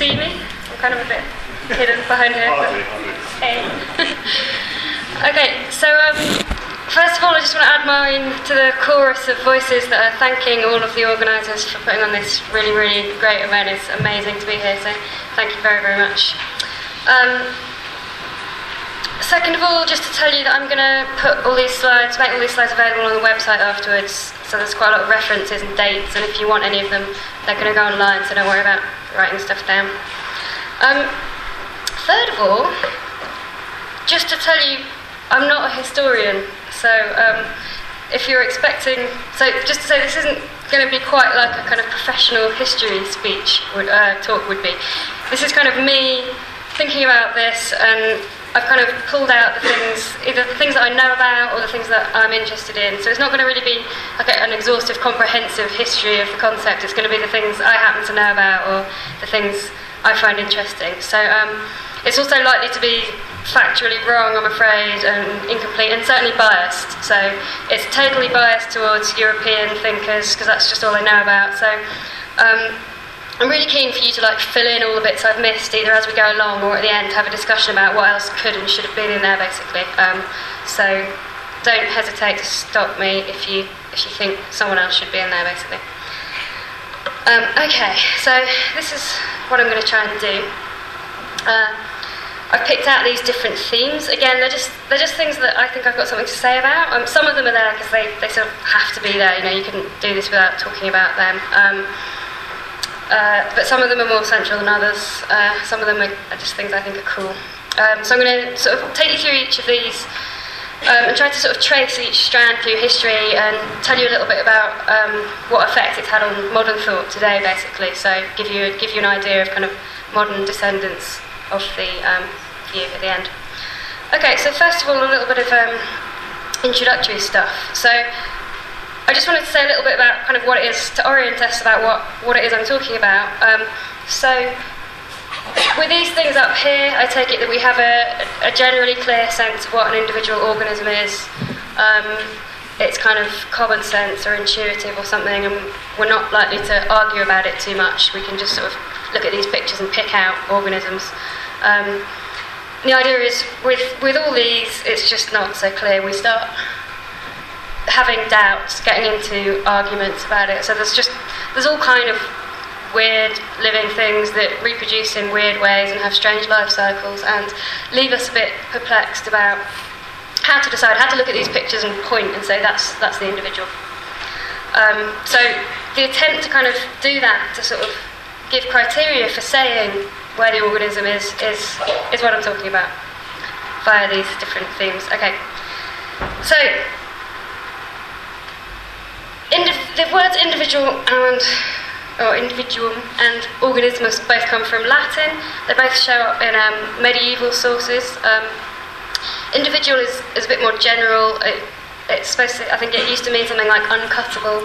see me. I'm kind of a bit hidden behind here. Hey. Okay, so first of all, I just want to add mine to the chorus of voices that are thanking all of the organisers for putting on this really, really great event. It's amazing to be here, so thank you very, very much. Second of all, just to tell you that I'm going to put all these slides, make all these slides available on the website afterwards, so there's quite a lot of references and dates, and if you want any of them, they're going to go online, so don't worry about writing stuff down. Third of all, just to tell you, I'm not a historian, so if you're expecting, so just to say this isn't going to be quite like a kind of professional history speech talk would be. This is kind of me thinking about this, and I've kind of pulled out the things, either the things that I know about or the things that I'm interested in. So it's not going to really be like an exhaustive, comprehensive history of the concept. It's going to be the things I happen to know about or the things I find interesting. So it's also likely to be factually wrong, I'm afraid, and incomplete, and certainly biased. So it's totally biased towards European thinkers, because that's just all I know about. So I'm really keen for you to fill in all the bits I've missed, either as we go along or at the end, have a discussion about what else could and should have been in there, basically. So don't hesitate to stop me if you think someone else should be in there, basically. Okay, so this is what I'm going to try and do. I've picked out these different themes. Again, they're just things that I think I've got something to say about. Some of them are there because they sort of have to be there. You couldn't do this without talking about them. But some of them are more central than others. Some of them are just things I think are cool. So I'm going to sort of take you through each of these and try to sort of trace each strand through history and tell you a little bit about what effect it's had on modern thought today, basically. So give you an idea of kind of modern descendants of the view at the end. Okay, so first of all, a little bit of introductory stuff. So I just wanted to say a little bit about kind of what it is, to orient us about what it is I'm talking about. So with these things up here, I take it that we have a generally clear sense of what an individual organism is. It's kind of common sense or intuitive or something, and we're not likely to argue about it too much. We can just sort of look at these pictures and pick out organisms. The idea is, with all these, it's just not so clear. We start having doubts, getting into arguments about it. So there's all kind of weird living things that reproduce in weird ways and have strange life cycles and leave us a bit perplexed about how to decide, how to look at these pictures and point and say that's the individual. So the attempt to kind of do that, to sort of give criteria for saying where the organism is what I'm talking about via these different themes. Okay, so the words individual and organismus both come from Latin. They both show up in medieval sources. Individual is a bit more general. It's supposed to, I think it used to mean something like uncuttable.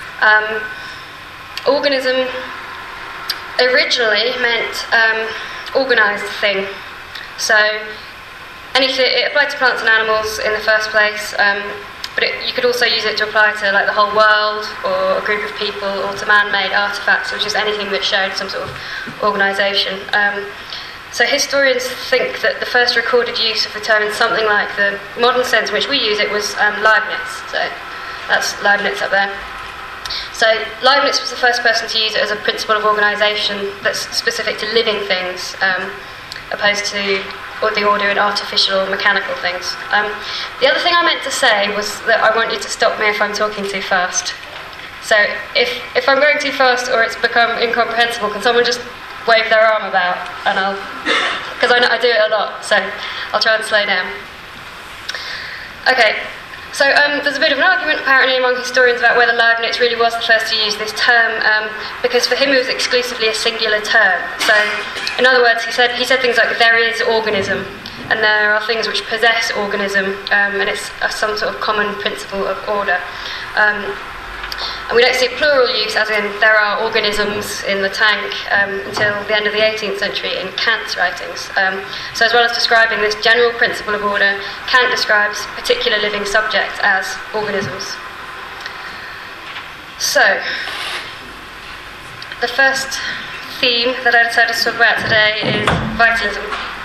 Organism originally meant organised thing. So it applied to plants and animals in the first place, but you could also use it to apply to the whole world or a group of people, or to man-made artefacts, or just anything that showed some sort of organisation. So historians think that the first recorded use of the term in something like the modern sense in which we use it was Leibniz. So that's Leibniz up there. So Leibniz was the first person to use it as a principle of organisation that's specific to living things, opposed to the order in artificial, mechanical things. The other thing I meant to say was that I want you to stop me if I'm talking too fast. So if I'm going too fast or it's become incomprehensible, can someone just wave their arm about, and because I do it a lot, so I'll try and slow down. Okay. So there's a bit of an argument apparently among historians about whether Leibniz really was the first to use this term, because for him it was exclusively a singular term. So in other words, he said things like there is organism, and there are things which possess organism, and it's some sort of common principle of order. And we don't see plural use, as in there are organisms in the tank, until the end of the 18th century in Kant's writings. So as well as describing this general principle of order, Kant describes particular living subjects as organisms. So, the first theme that I decided to talk about today is vitalism.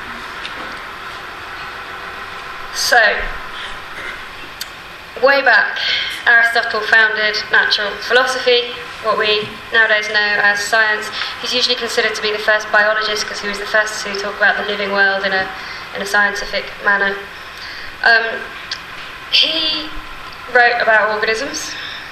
So, way back, Aristotle founded natural philosophy, what we nowadays know as science. He's usually considered to be the first biologist because he was the first to talk about the living world in a scientific manner. He wrote about organisms.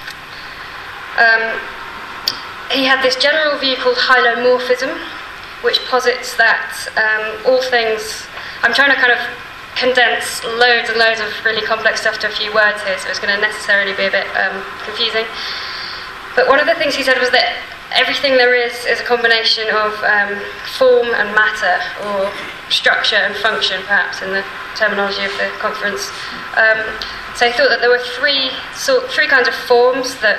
He had this general view called hylomorphism, which posits that all things... I'm trying to kind of condense loads and loads of really complex stuff to a few words here, so it's going to necessarily be a bit confusing. But one of the things he said was that everything there is a combination of form and matter, or structure and function, perhaps, in the terminology of the conference. So he thought that there were three kinds of forms that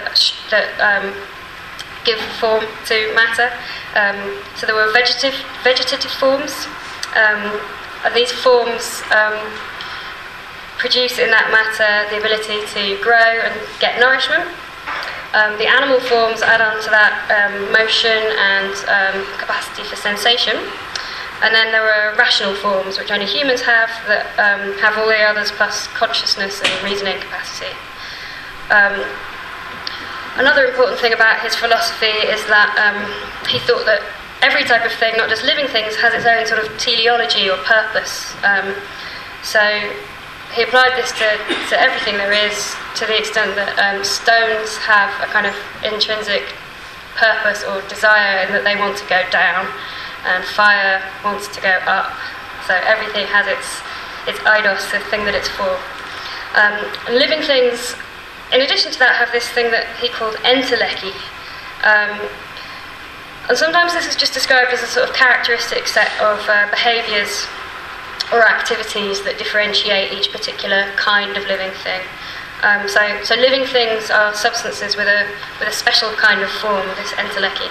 give form to matter. So there were vegetative forms, and these forms produce in that matter the ability to grow and get nourishment. The animal forms add on to that motion and capacity for sensation. And then there are rational forms, which only humans have, that have all the others plus consciousness and reasoning capacity. Another important thing about his philosophy is that he thought that every type of thing, not just living things, has its own sort of teleology or purpose. So he applied this to everything there is, to the extent that stones have a kind of intrinsic purpose or desire in that they want to go down, and fire wants to go up. So everything has its eidos, the thing that it's for. And living things, in addition to that, have this thing that he called entelechy. And sometimes this is just described as a sort of characteristic set of behaviours or activities that differentiate each particular kind of living thing. So living things are substances with a special kind of form, this entelechy.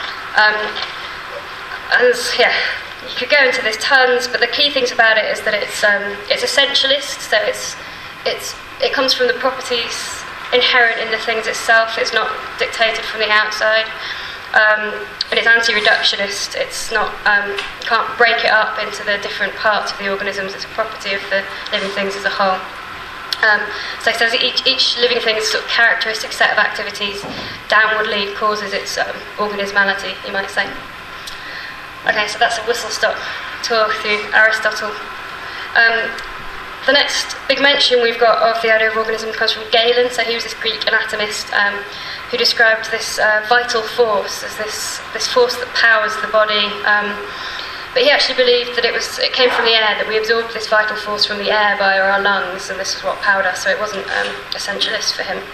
And yeah, you could go into this tons, but the key things about it is that it's essentialist. So it comes from the properties inherent in the things itself. It's not dictated from the outside. And it's anti-reductionist. It's not, you can't break it up into the different parts of the organisms. It's a property of the living things as a whole. So it says each living thing's sort of characteristic set of activities downwardly causes its organismality, you might say. Okay, so that's a whistle-stop tour through Aristotle. The next big mention we've got of the idea of organism comes from Galen. So he was this Greek anatomist who described this vital force as this force that powers the body. But he actually believed that it came from the air, that we absorbed this vital force from the air via our lungs, and this is what powered us, so it wasn't essentialist for him.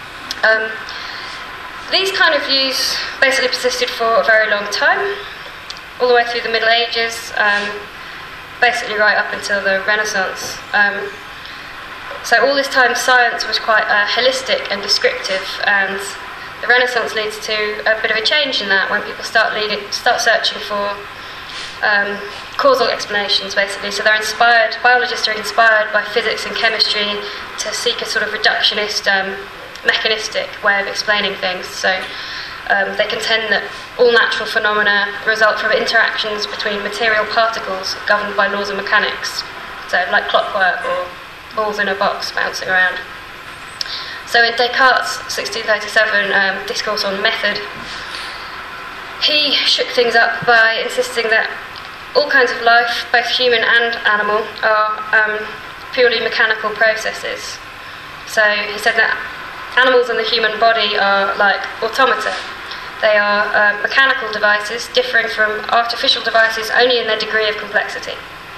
These kind of views basically persisted for a very long time, all the way through the Middle Ages, basically right up until the Renaissance. So all this time science was quite holistic and descriptive, and the Renaissance leads to a bit of a change in that, when people start searching for causal explanations, basically. So biologists are inspired by physics and chemistry to seek a sort of reductionist, mechanistic way of explaining things. So they contend that all natural phenomena result from interactions between material particles governed by laws of mechanics, so like clockwork or balls in a box bouncing around. So in Descartes' 1637 Discourse on Method, he shook things up by insisting that all kinds of life, both human and animal, are purely mechanical processes. So he said that animals and the human body are like automata. They are mechanical devices differing from artificial devices only in their degree of complexity.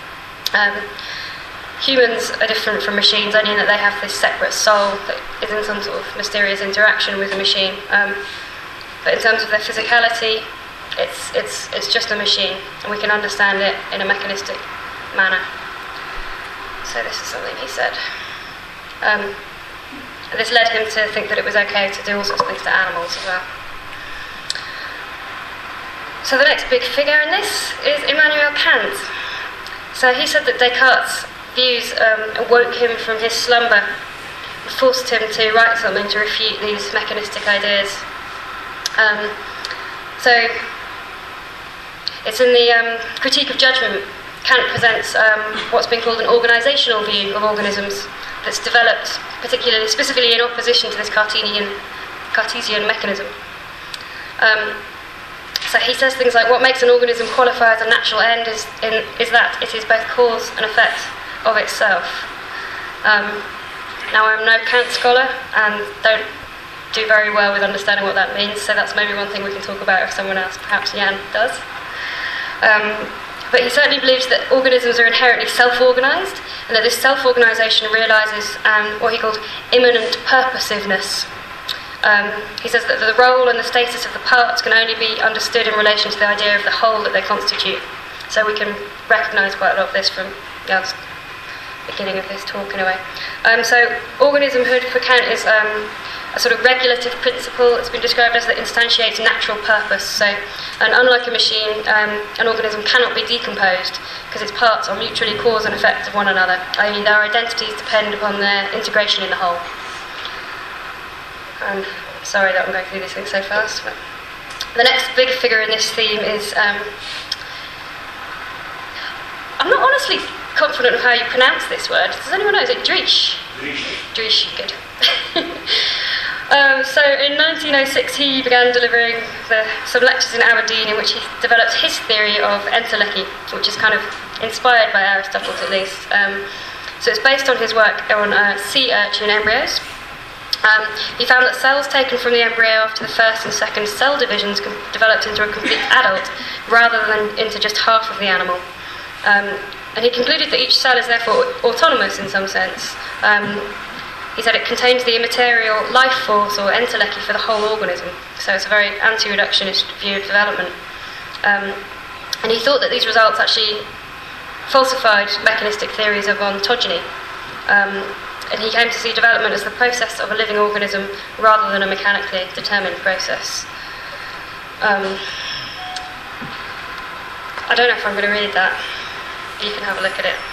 Humans are different from machines only in that they have this separate soul that is in some sort of mysterious interaction with the machine. But in terms of their physicality, it's just a machine, and we can understand it in a mechanistic manner. So this is something he said. And this led him to think that it was okay to do all sorts of things to animals as well. So the next big figure in this is Immanuel Kant. So he said that Descartes' views awoke him from his slumber and forced him to write something to refute these mechanistic ideas. So It's in the Critique of Judgment. Kant presents what's been called an organisational view of organisms that's developed specifically in opposition to this Cartesian mechanism. So he says things like, what makes an organism qualify as a natural end is that it is both cause and effect of itself. Now, I'm no Kant scholar and don't do very well with understanding what that means, so that's maybe one thing we can talk about if someone else, perhaps Jan, does. But he certainly believes that organisms are inherently self-organised, and that this self-organisation realises what he called immanent purposiveness. He says that the role and the status of the parts can only be understood in relation to the idea of the whole that they constitute. So we can recognise quite a lot of this from Jan's beginning of his talk in a way. So organismhood for Kant is a sort of regulative principle. It's been described as that instantiates natural purpose. So, and unlike a machine, an organism cannot be decomposed because its parts are mutually cause and effect of one another, i.e. their identities depend upon their integration in the whole. I'm sorry that I'm going through these things so fast. But the next big figure in this theme is... I'm not honestly confident of how you pronounce this word. Does anyone know? Is it Driesch? Driesch, good. So in 1906 he began delivering some lectures in Aberdeen in which he developed his theory of entelechy, which is kind of inspired by Aristotle's at least. So it's based on his work on sea urchin embryos. He found that cells taken from the embryo after the first and second cell divisions developed into a complete adult rather than into just half of the animal. And he concluded that each cell is therefore autonomous in some sense. He said it contains the immaterial life force or entelechy for the whole organism. So it's a very anti-reductionist view of development. And he thought that these results actually falsified mechanistic theories of ontogeny. And he came to see development as the process of a living organism rather than a mechanically determined process. I don't know if I'm going to read that. You can have a look at it.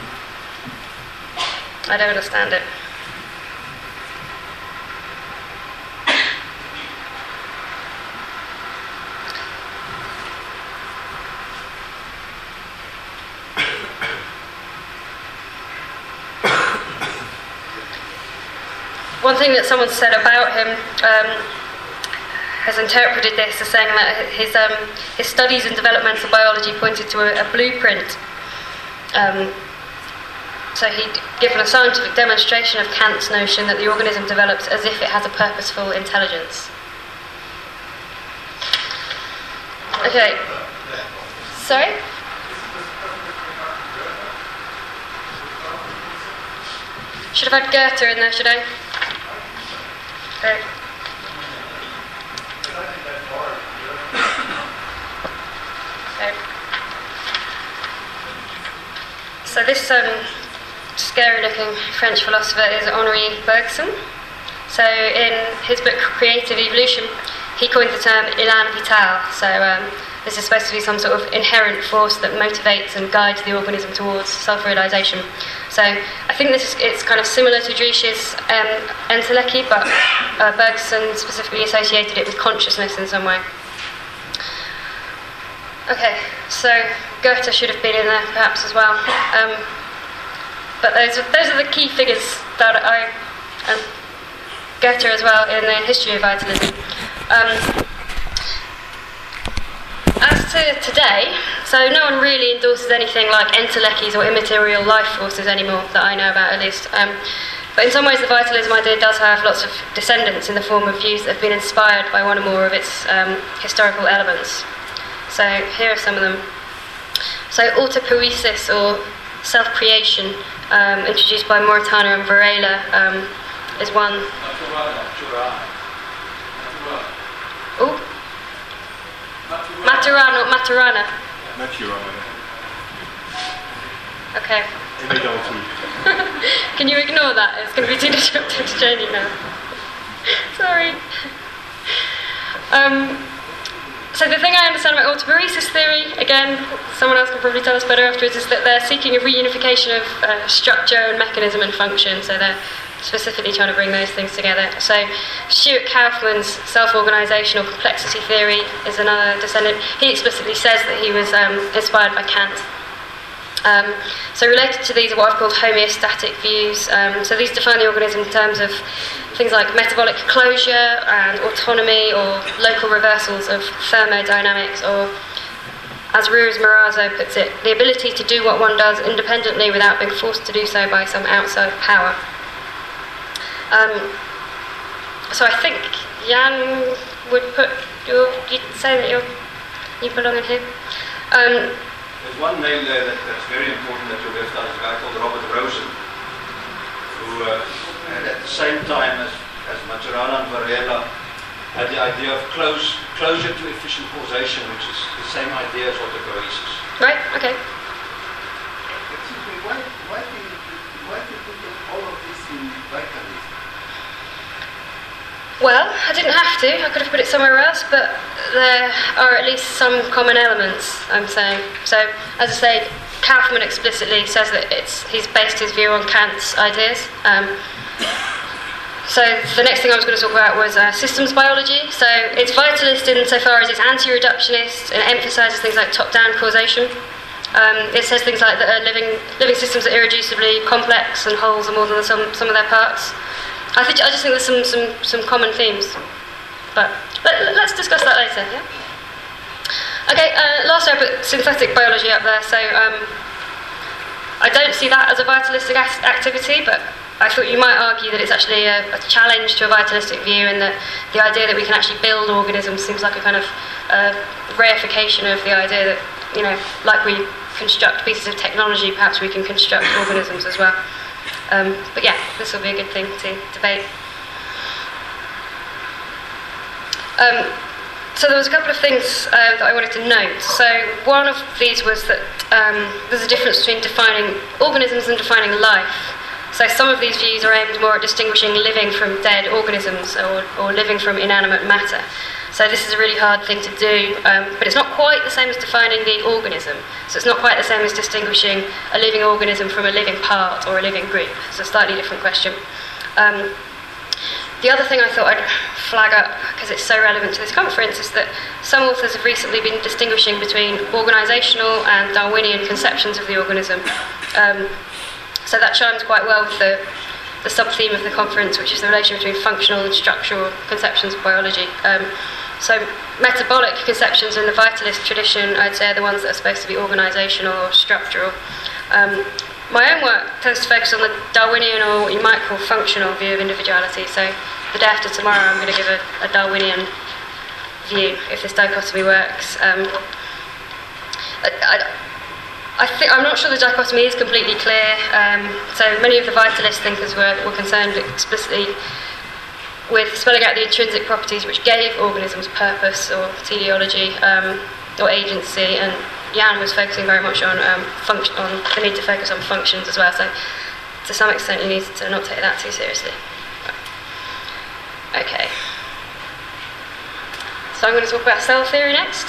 I don't understand it. One thing that someone said about him has interpreted this as saying that his studies in developmental biology pointed to a blueprint. So he'd given a scientific demonstration of Kant's notion that the organism develops as if it has a purposeful intelligence. Okay. Sorry? Should have had Goethe in there, should I? Okay. So this scary-looking French philosopher is Henri Bergson. So in his book Creative Evolution, he coined the term élan vital. So this is supposed to be some sort of inherent force that motivates and guides the organism towards self-realisation. So I think it's kind of similar to Driesch's entelechy, but Bergson specifically associated it with consciousness in some way. Okay, so Goethe should have been in there perhaps as well. But those are the key figures that and Goethe as well in the history of vitalism. As to today, so no one really endorses anything like entelecchies or immaterial life forces anymore, that I know about at least. But in some ways the vitalism idea does have lots of descendants in the form of views that have been inspired by one or more of its historical elements. So here are some of them. So autopoiesis or self-creation, introduced by Moritano and Varela, is one. Oh, Maturana, not Maturana. Maturana. Okay. Can you ignore that? It's going to be too disruptive to Janie now. Sorry. So the thing I understand about autopoiesis theory, again, someone else can probably tell us better afterwards, is that they're seeking a reunification of structure and mechanism and function. So they're specifically trying to bring those things together. So Stuart Kauffman's self-organisation or complexity theory is another descendant. He explicitly says that he was inspired by Kant. So related to these are what I've called homeostatic views. So these define the organism in terms of things like metabolic closure and autonomy, or local reversals of thermodynamics, or, as Ruiz Marazzo puts it, the ability to do what one does independently without being forced to do so by some outside power. So I think Jan would you'd say that you belong in here. There's one name there that's very important that you'll get started, a guy called Robert Rosen, who at the same time as Maturana and Varela had the idea of closure to efficient causation, which is the same idea as autopoiesis. Right, okay. Excuse me, why do you put all of this in vitalism? Well, I didn't have to. I could have put it somewhere else, but there are at least some common elements, I'm saying. So, as I say, Kauffman explicitly says that he's based his view on Kant's ideas. So the next thing I was going to talk about was systems biology. So it's vitalist insofar as it's anti-reductionist and emphasises things like top-down causation. It says things like that living systems are irreducibly complex and wholes are more than some of their parts. I just think there's some common themes, but let's discuss that later. Yeah. Okay. Last I put synthetic biology up there. So I don't see that as a vitalistic activity, but I thought you might argue that it's actually a challenge to a vitalistic view, and that the idea that we can actually build organisms seems like a kind of reification of the idea that, you know, like we construct pieces of technology, perhaps we can construct organisms as well. But yeah, this will be a good thing to debate. So there was a couple of things that I wanted to note. So one of these was that there's a difference between defining organisms and defining life. So some of these views are aimed more at distinguishing living from dead organisms, or living from inanimate matter. So this is a really hard thing to do, but it's not quite the same as defining the organism. So it's not quite the same as distinguishing a living organism from a living part or a living group. It's a slightly different question. The other thing I thought I'd flag up, because it's so relevant to this conference, is that some authors have recently been distinguishing between organisational and Darwinian conceptions of the organism. So that chimes quite well with the sub-theme of the conference, which is the relation between functional and structural conceptions of biology. So metabolic conceptions in the vitalist tradition, I'd say, are the ones that are supposed to be organisational or structural. My own work tends to focus on the Darwinian, or what you might call functional, view of individuality. So the day after tomorrow I'm going to give a Darwinian view, if this dichotomy works. I'm not sure the dichotomy is completely clear. So many of the vitalist thinkers were concerned explicitly with spelling out the intrinsic properties which gave organisms purpose or teleology or agency, and Jan was focusing very much on the need to focus on functions as well. So to some extent you need to not take that too seriously. Okay. So I'm going to talk about cell theory next.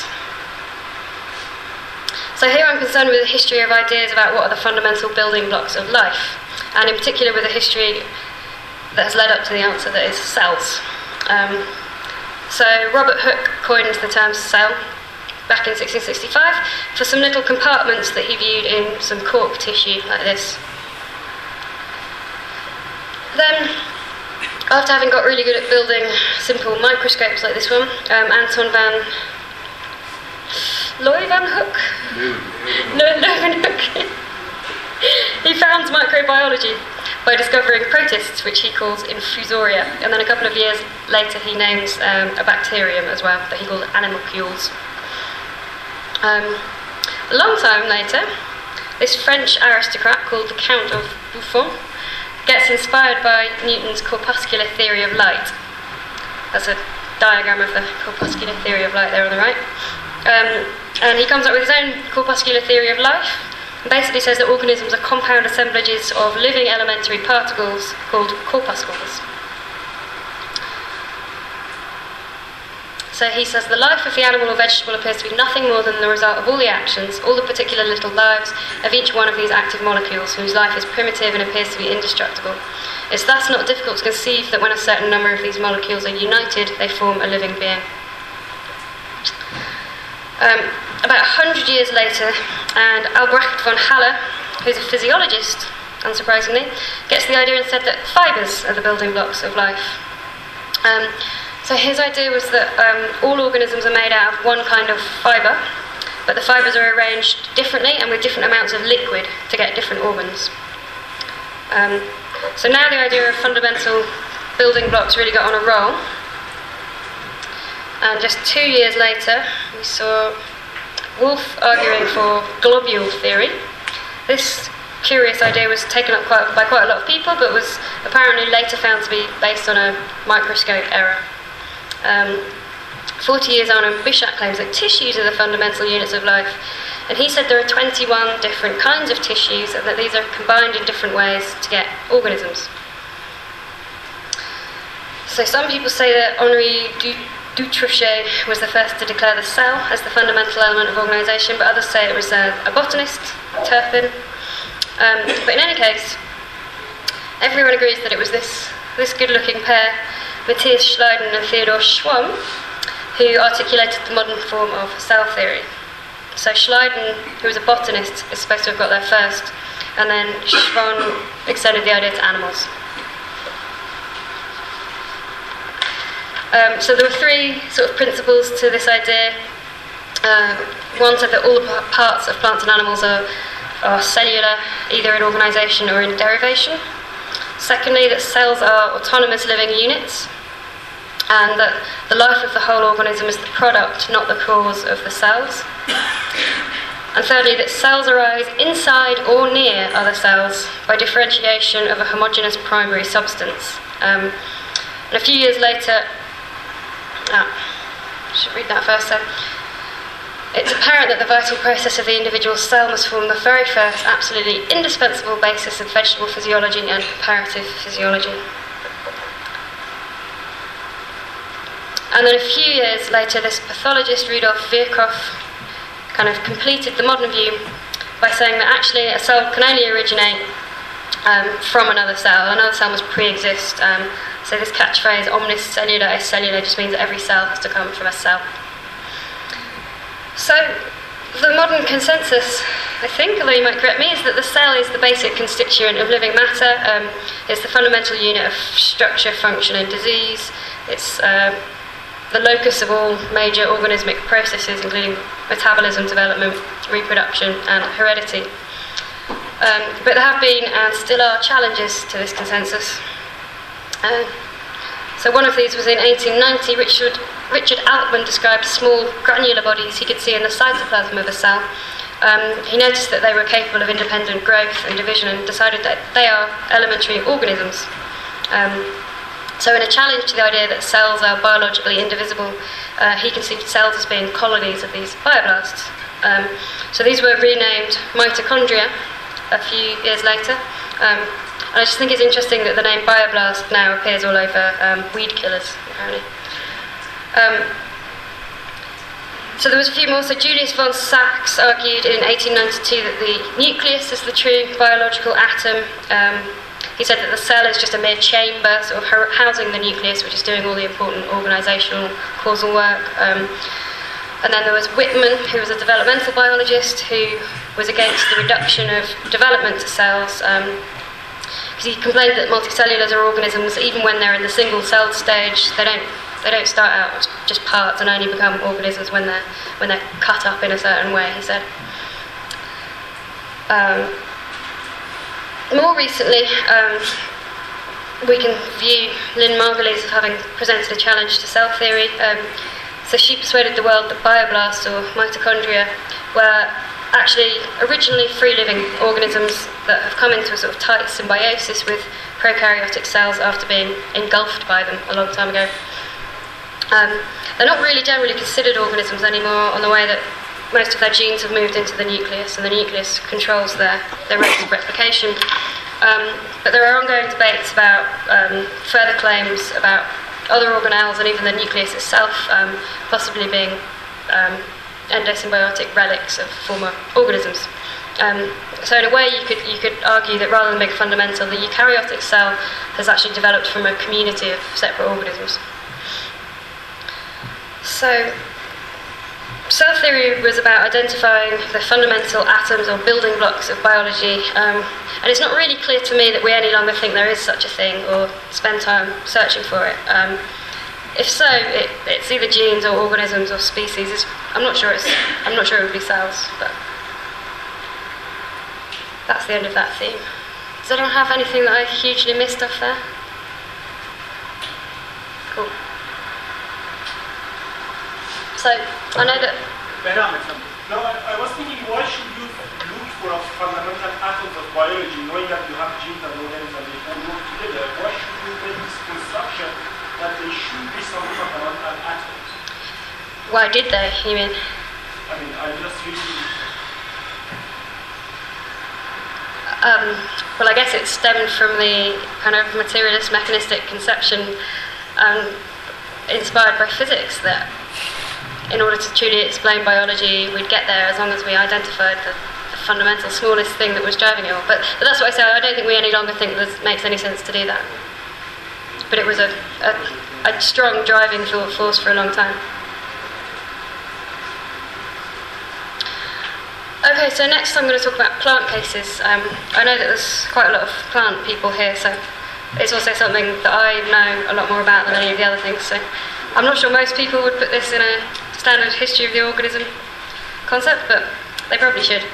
So here I'm concerned with the history of ideas about what are the fundamental building blocks of life, and in particular with the history that has led up to the answer that is cells. So Robert Hooke coined the term cell back in 1665 for some little compartments that he viewed in some cork tissue like this. Then, after having got really good at building simple microscopes like this one, Anton van Leeuwenhoek? Leeuwenhoek. He found microbiology by discovering protists, which he calls infusoria, and then a couple of years later he names a bacterium as well that he called animalcules. A long time later, this French aristocrat called the Count of Buffon gets inspired by Newton's corpuscular theory of light. That's a diagram of the corpuscular theory of light there on the right. And he comes up with his own corpuscular theory of life, and basically says that organisms are compound assemblages of living elementary particles called corpuscles. So So he says the life of the animal or vegetable appears to be nothing more than the result of all the actions, all the particular little lives of each one of these active molecules, whose life is primitive and appears to be indestructible. It's thus not difficult to conceive that when a certain number of these molecules are united, they form a living being. About 100 years later, and Albrecht von Haller, who's a physiologist, unsurprisingly, gets the idea and said that fibres are the building blocks of life. So his idea was that all organisms are made out of one kind of fibre, but the fibres are arranged differently and with different amounts of liquid to get different organs. So now the idea of fundamental building blocks really got on a roll. And just 2 years later, we saw Wolff arguing for globule theory. This curious idea was taken up by quite a lot of people, but was apparently later found to be based on a microscope error. 40 years on, and Bichat claims that tissues are the fundamental units of life, and he said there are 21 different kinds of tissues, and that these are combined in different ways to get organisms. So some people say that Henri Dutrochet was the first to declare the cell as the fundamental element of organisation, but others say it was a botanist, Turpin. But in any case, everyone agrees that it was this good-looking pair, Matthias Schleiden and Theodor Schwann, who articulated the modern form of cell theory. So Schleiden, who was a botanist, is supposed to have got there first, and then Schwann extended the idea to animals. So there were three sort of principles to this idea. One said that all the parts of plants and animals are cellular, either in organisation or in derivation. Secondly, that cells are autonomous living units, and that the life of the whole organism is the product, not the cause of the cells. And thirdly, that cells arise inside or near other cells by differentiation of a homogeneous primary substance. And a few years later, I should read that first. So, it's apparent that the vital process of the individual cell must form the very first, absolutely indispensable basis of vegetable physiology and comparative physiology. And then a few years later, this pathologist, Rudolf Virchow, kind of completed the modern view by saying that actually a cell can only originate from another cell. Another cell must pre-exist. So this catchphrase, omnis cellula est cellula, just means that every cell has to come from a cell. So the modern consensus, I think, although you might correct me, is that the cell is the basic constituent of living matter. It's the fundamental unit of structure, function and disease. It's the locus of all major organismic processes, including metabolism, development, reproduction and heredity. But there have been and still are challenges to this consensus. So one of these was in 1890. Richard Altman described small granular bodies he could see in the cytoplasm of a cell. He noticed that they were capable of independent growth and division and decided that they are elementary organisms. So in a challenge to the idea that cells are biologically indivisible, he conceived cells as being colonies of these bioblasts. So these were renamed mitochondria a few years later. And I just think it's interesting that the name bioblast now appears all over weed killers, apparently. So there was a few more. So Julius von Sachs argued in 1892 that the nucleus is the true biological atom. He said that the cell is just a mere chamber, sort of housing the nucleus, which is doing all the important organisational, causal work. And then there was Whitman, who was a developmental biologist, who was against the reduction of development to cells. He complained that multicellulars are organisms, even when they're in the single-celled stage, they don't start out as just parts and only become organisms when they're cut up in a certain way, he said. More recently, we can view Lynn Margulies as having presented a challenge to cell theory. So she persuaded the world that bioblasts, or mitochondria, were actually originally free-living organisms that have come into a sort of tight symbiosis with prokaryotic cells after being engulfed by them a long time ago. They're not really generally considered organisms anymore on the way that most of their genes have moved into the nucleus, and the nucleus controls their rate of replication. But there are ongoing debates about further claims about other organelles and even the nucleus itself possibly being endosymbiotic relics of former organisms. So in a way, you could argue that rather than being fundamental, the eukaryotic cell has actually developed from a community of separate organisms. So cell theory was about identifying the fundamental atoms or building blocks of biology, and it's not really clear to me that we any longer think there is such a thing or spend time searching for it. If so, it's either genes or organisms or species. I'm not sure it would be cells, but that's the end of that theme. Does anyone have anything that I hugely missed off there? Cool. So, I know that... No, I was thinking, why should you look for fundamental atoms of biology, knowing that you have genes and organisms and they all work together? Why should you make this construction that there should be some fundamental atoms? Why did they, you mean? I mean, I just really... well, I guess it stemmed from the kind of materialist mechanistic conception inspired by physics, that in order to truly explain biology, we'd get there as long as we identified the fundamental smallest thing that was driving it all. But that's what I say, I don't think we any longer think that it makes any sense to do that. But it was a strong driving force for a long time. Okay, so next I'm going to talk about plant cases. I know that there's quite a lot of plant people here, so it's also something that I know a lot more about than any of the other things. So I'm not sure most people would put this in a standard history of the organism concept, but they probably should.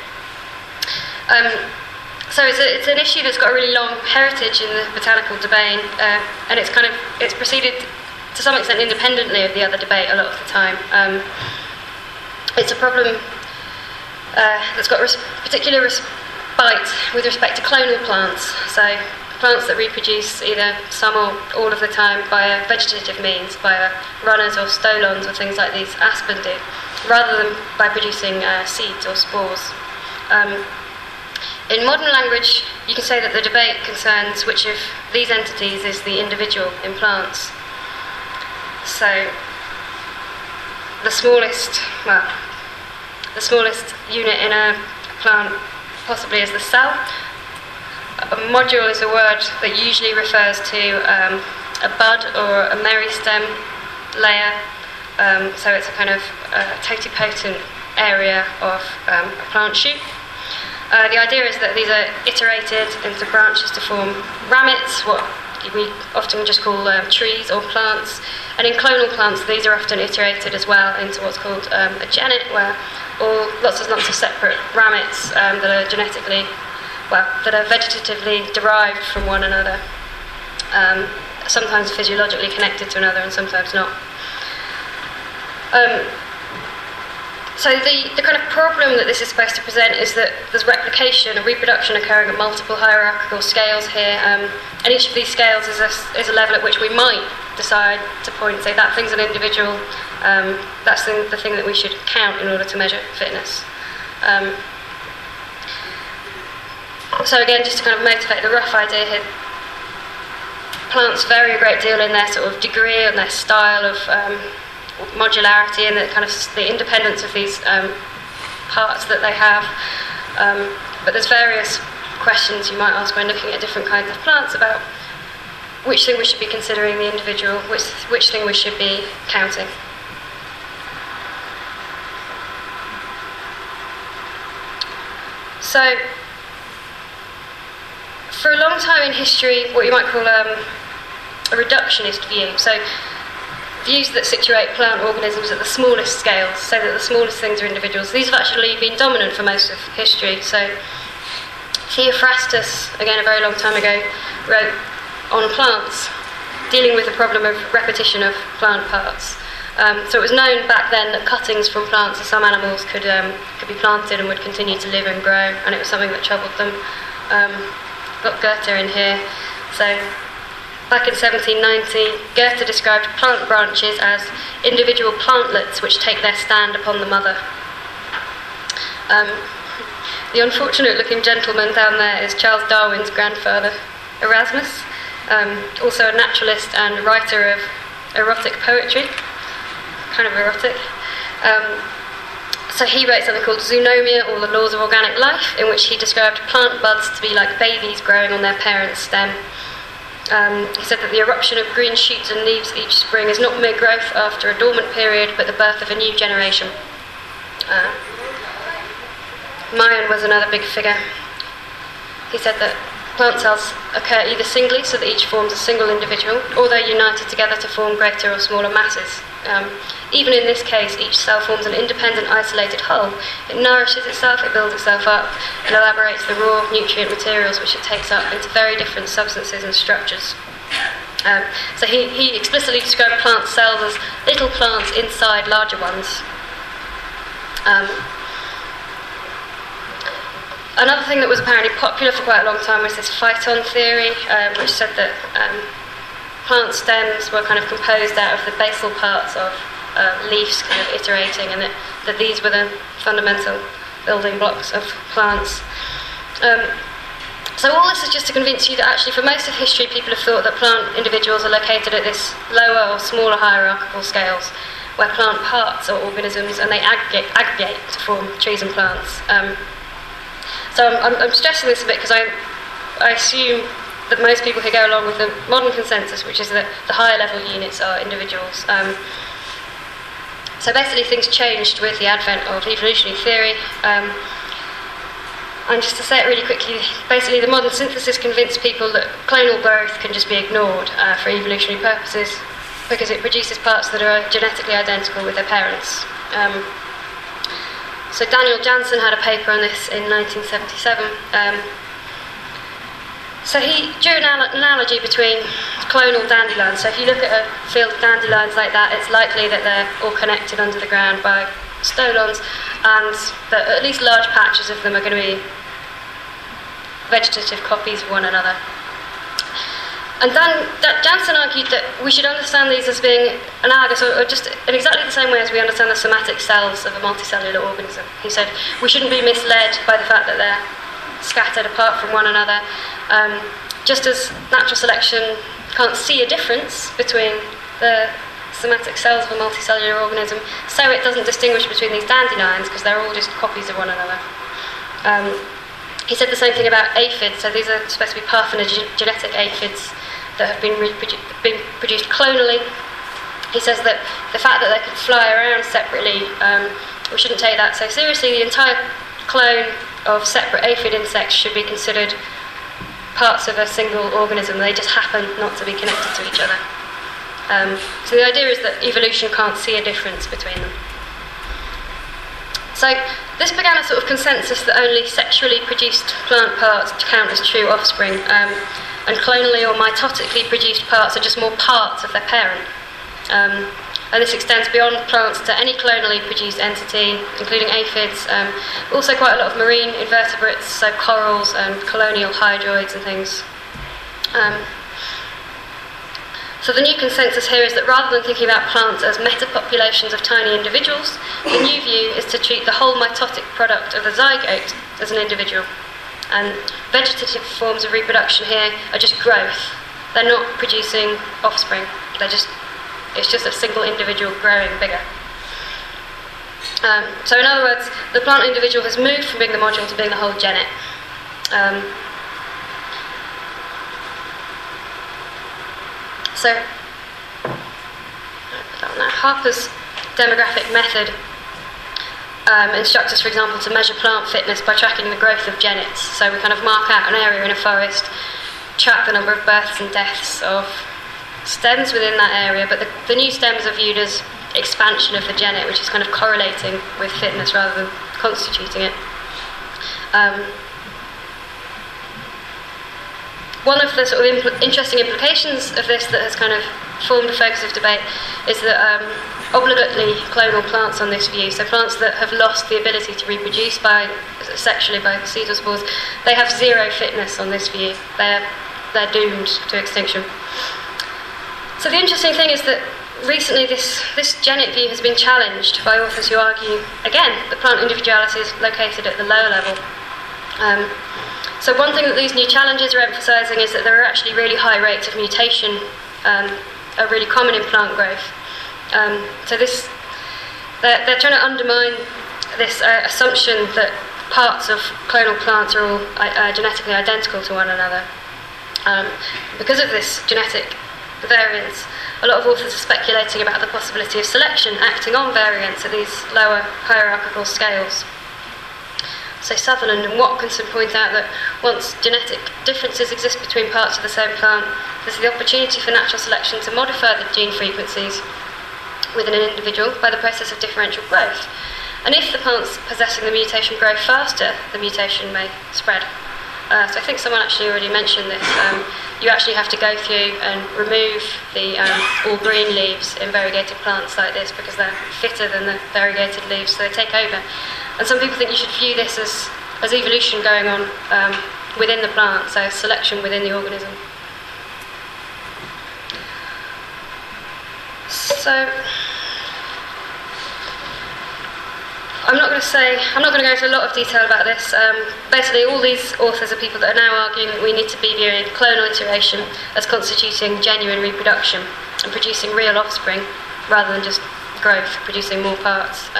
So it's an issue that's got a really long heritage in the botanical domain, and it's proceeded to some extent independently of the other debate a lot of the time. It's a problem that's got particular respite with respect to clonal plants, so plants that reproduce either some or all of the time via vegetative means, via runners or stolons or things like these aspen do, rather than by producing seeds or spores. In modern language, you can say that the debate concerns which of these entities is the individual in plants. So the smallest unit in a plant possibly is the cell. A module is a word that usually refers to a bud or a meristem layer, so it's a kind of totipotent area of a plant shoot. The idea is that these are iterated into branches to form ramets, what we often just call trees or plants, and in clonal plants these are often iterated as well into what's called a genet, where lots and lots of separate ramets that are vegetatively derived from one another, sometimes physiologically connected to another and sometimes not. So the kind of problem that this is supposed to present is that there's replication and reproduction occurring at multiple hierarchical scales here, and each of these scales is a level at which we might decide to point and say that thing's an individual, that's the thing that we should count in order to measure fitness. So again, just to kind of motivate the rough idea here, plants vary a great deal in their sort of degree and their style of modularity and the kind of the independence of these parts that they have. But there's various questions you might ask when looking at different kinds of plants about which thing we should be considering the individual, which thing we should be counting. So, for a long time in history, what you might call a reductionist view, so views that situate plant organisms at the smallest scales, so that the smallest things are individuals, these have actually been dominant for most of history. So Theophrastus, again a very long time ago, wrote on plants, dealing with the problem of repetition of plant parts. So it was known back then that cuttings from plants of some animals could be planted and would continue to live and grow, and it was something that troubled them. Got Goethe in here. So back in 1790, Goethe described plant branches as individual plantlets which take their stand upon the mother. The unfortunate-looking gentleman down there is Charles Darwin's grandfather, Erasmus, also a naturalist and writer of erotic poetry, kind of erotic. So he wrote something called Zoonomia, or the Laws of Organic Life, in which he described plant buds to be like babies growing on their parents' stem. He said that the eruption of green shoots and leaves each spring is not mere growth after a dormant period, but the birth of a new generation. Mayan was another big figure. He said that plant cells occur either singly, so that each forms a single individual, or they're united together to form greater or smaller masses. Even in this case, each cell forms an independent, isolated whole. It nourishes itself, it builds itself up, and elaborates the raw nutrient materials which it takes up into very different substances and structures. So he explicitly described plant cells as little plants inside larger ones. Another thing that was apparently popular for quite a long time was this phyton theory, which said that plant stems were kind of composed out of the basal parts of leaves kind of iterating, and that these were the fundamental building blocks of plants. So all this is just to convince you that actually for most of history people have thought that plant individuals are located at this lower or smaller hierarchical scales, where plant parts are organisms and they aggregate to form trees and plants. So I'm stressing this a bit because I assume that most people who go along with the modern consensus, which is that the higher level units are individuals. So basically things changed with the advent of evolutionary theory. And just to say it really quickly, basically the modern synthesis convinced people that clonal growth can just be ignored for evolutionary purposes because it produces parts that are genetically identical with their parents. So Daniel Jansen had a paper on this in 1977. So he drew an analogy between clonal dandelions. So if you look at a field of dandelions like that, it's likely that they're all connected under the ground by stolons, and that at least large patches of them are going to be vegetative copies of one another. And then Jansen argued that we should understand these as being analogous, or just in exactly the same way as we understand the somatic cells of a multicellular organism. He said we shouldn't be misled by the fact that they're scattered apart from one another. Just as natural selection can't see a difference between the somatic cells of a multicellular organism, so it doesn't distinguish between these dandelions because they're all just copies of one another. He said the same thing about aphids. So these are supposed to be parthenogenetic aphids that have been produced clonally. He says that the fact that they could fly around separately, we shouldn't take that so seriously. The entire clone of separate aphid insects should be considered parts of a single organism. They just happen not to be connected to each other. So the idea is that evolution can't see a difference between them. So this began a sort of consensus that only sexually produced plant parts count as true offspring, and clonally or mitotically produced parts are just more parts of their parent. And this extends beyond plants to any clonally produced entity, including aphids, also quite a lot of marine invertebrates, so corals and colonial hydroids and things. So the new consensus here is that rather than thinking about plants as meta-populations of tiny individuals, the new view is to treat the whole mitotic product of the zygote as an individual. And vegetative forms of reproduction here are just growth. They're not producing offspring. It's just a single individual growing bigger. So in other words, the plant individual has moved from being the module to being the whole genet. So Harper's demographic method instructs us, for example, to measure plant fitness by tracking the growth of genets. So we kind of mark out an area in a forest, track the number of births and deaths of stems within that area, but the new stems are viewed as expansion of the genet, which is kind of correlating with fitness rather than constituting it. One of the sort of interesting implications of this that has kind of formed the focus of debate is that obligately clonal plants on this view, so plants that have lost the ability to reproduce sexually by seeds or spores, they have zero fitness on this view. They're doomed to extinction. So the interesting thing is that recently this genet view has been challenged by authors who argue, again, that plant individuality is located at the lower level. So one thing that these new challenges are emphasising is that there are actually really high rates of mutation are really common in plant growth. So they're trying to undermine this assumption that parts of clonal plants are all genetically identical to one another. Because of this genetic variance, a lot of authors are speculating about the possibility of selection acting on variants at these lower hierarchical scales. So Sutherland and Watkinson point out that once genetic differences exist between parts of the same plant, there's the opportunity for natural selection to modify the gene frequencies within an individual by the process of differential growth. And if the plants possessing the mutation grow faster, the mutation may spread. So I think someone actually already mentioned this. You actually have to go through and remove the all green leaves in variegated plants like this because they're fitter than the variegated leaves, so they take over. And some people think you should view this as evolution going on within the plant, so selection within the organism. So I'm not going to go into a lot of detail about this. Basically, all these authors are people that are now arguing that we need to be viewing clonal iteration as constituting genuine reproduction and producing real offspring, rather than just growth, producing more parts.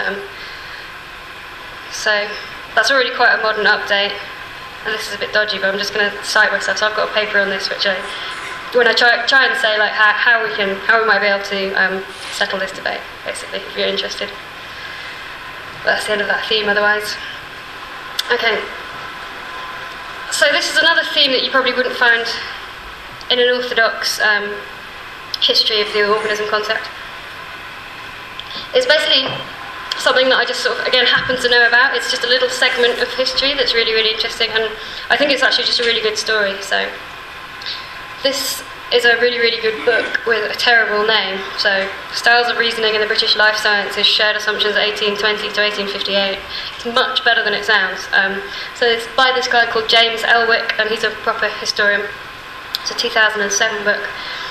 So that's already quite a modern update, and this is a bit dodgy, but I'm just going to cite myself. So I've got a paper on this, which when I try and say like how we might be able to settle this debate, basically, if you're interested. But that's the end of that theme otherwise. Okay. So this is another theme that you probably wouldn't find in an orthodox history of the organism concept. It's basically something that I just sort of, again, happen to know about. It's just a little segment of history that's really, really interesting, and I think it's actually just a really good story. So this is a really, really good book with a terrible name. So Styles of Reasoning in the British Life Sciences, Shared Assumptions 1820 to 1858. It's much better than it sounds. So it's by this guy called James Elwick, and he's a proper historian. It's a 2007 book.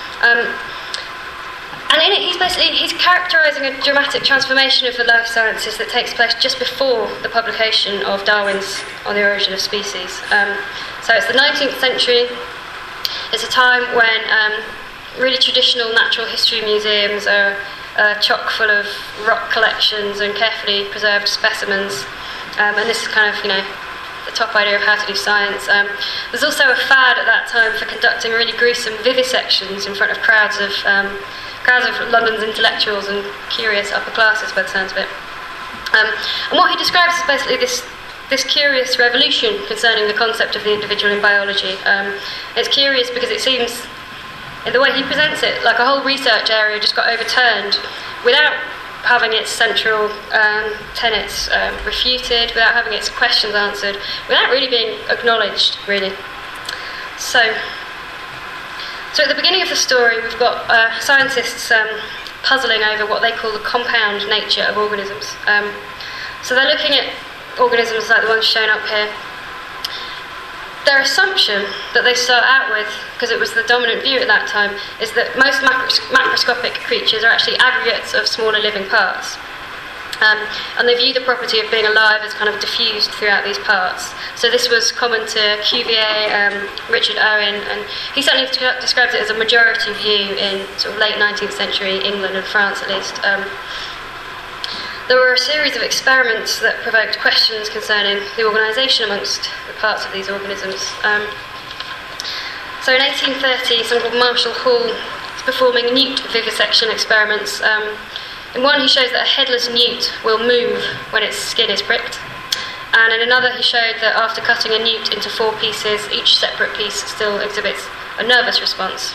And in it, he's characterising a dramatic transformation of the life sciences that takes place just before the publication of Darwin's On the Origin of Species. So it's the 19th century. It's a time when really traditional natural history museums are chock full of rock collections and carefully preserved specimens. And this is kind of, the top idea of how to do science. There's also a fad at that time for conducting really gruesome vivisections in front of crowds of London's intellectuals and curious upper classes, by the sounds of it. And what he describes is basically this curious revolution concerning the concept of the individual in biology. It's curious because it seems, in the way he presents it, like a whole research area just got overturned without having its central tenets refuted, without having its questions answered, without really being acknowledged, really. So at the beginning of the story, we've got scientists puzzling over what they call the compound nature of organisms. So they're looking at organisms like the ones shown up here. Their assumption that they start out with, because it was the dominant view at that time, is that most macroscopic creatures are actually aggregates of smaller living parts. And they view the property of being alive as kind of diffused throughout these parts. So this was common to Cuvier, Richard Owen, and he certainly describes it as a majority view in sort of late 19th century England and France at least. There were a series of experiments that provoked questions concerning the organisation amongst the parts of these organisms. So in 1830, someone called Marshall Hall was performing newt vivisection experiments. In one, he shows that a headless newt will move when its skin is pricked. And in another, he showed that after cutting a newt into 4 pieces, each separate piece still exhibits a nervous response.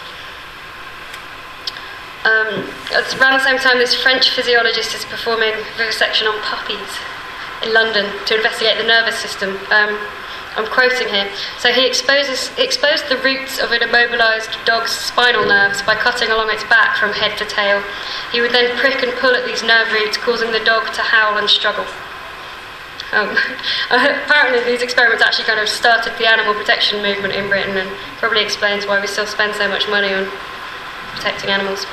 Around the same time, this French physiologist is performing vivisection on puppies in London to investigate the nervous system. I'm quoting here. So he exposed the roots of an immobilised dog's spinal nerves by cutting along its back from head to tail. He would then prick and pull at these nerve roots, causing the dog to howl and struggle. Apparently these experiments actually kind of started the animal protection movement in Britain, and probably explains why we still spend so much money on protecting animals.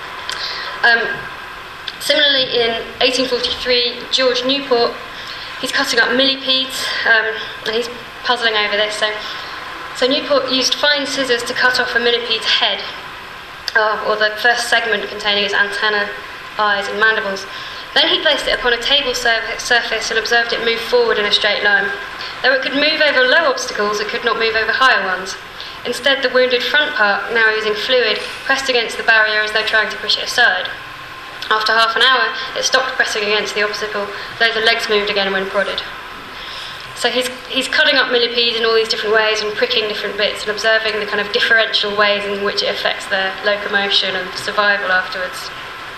Similarly, in 1843, George Newport, he's cutting up millipedes, and he's puzzling over this. So Newport used fine scissors to cut off a millipede's head, or the first segment containing its antennae, eyes and mandibles. Then he placed it upon a table surface and observed it move forward in a straight line. Though it could move over low obstacles, it could not move over higher ones. Instead, the wounded front part, now using fluid, pressed against the barrier as though trying to push it aside. After half an hour, it stopped pressing against the obstacle, though the legs moved again when prodded. So he's cutting up millipedes in all these different ways and pricking different bits and observing the kind of differential ways in which it affects their locomotion and survival afterwards.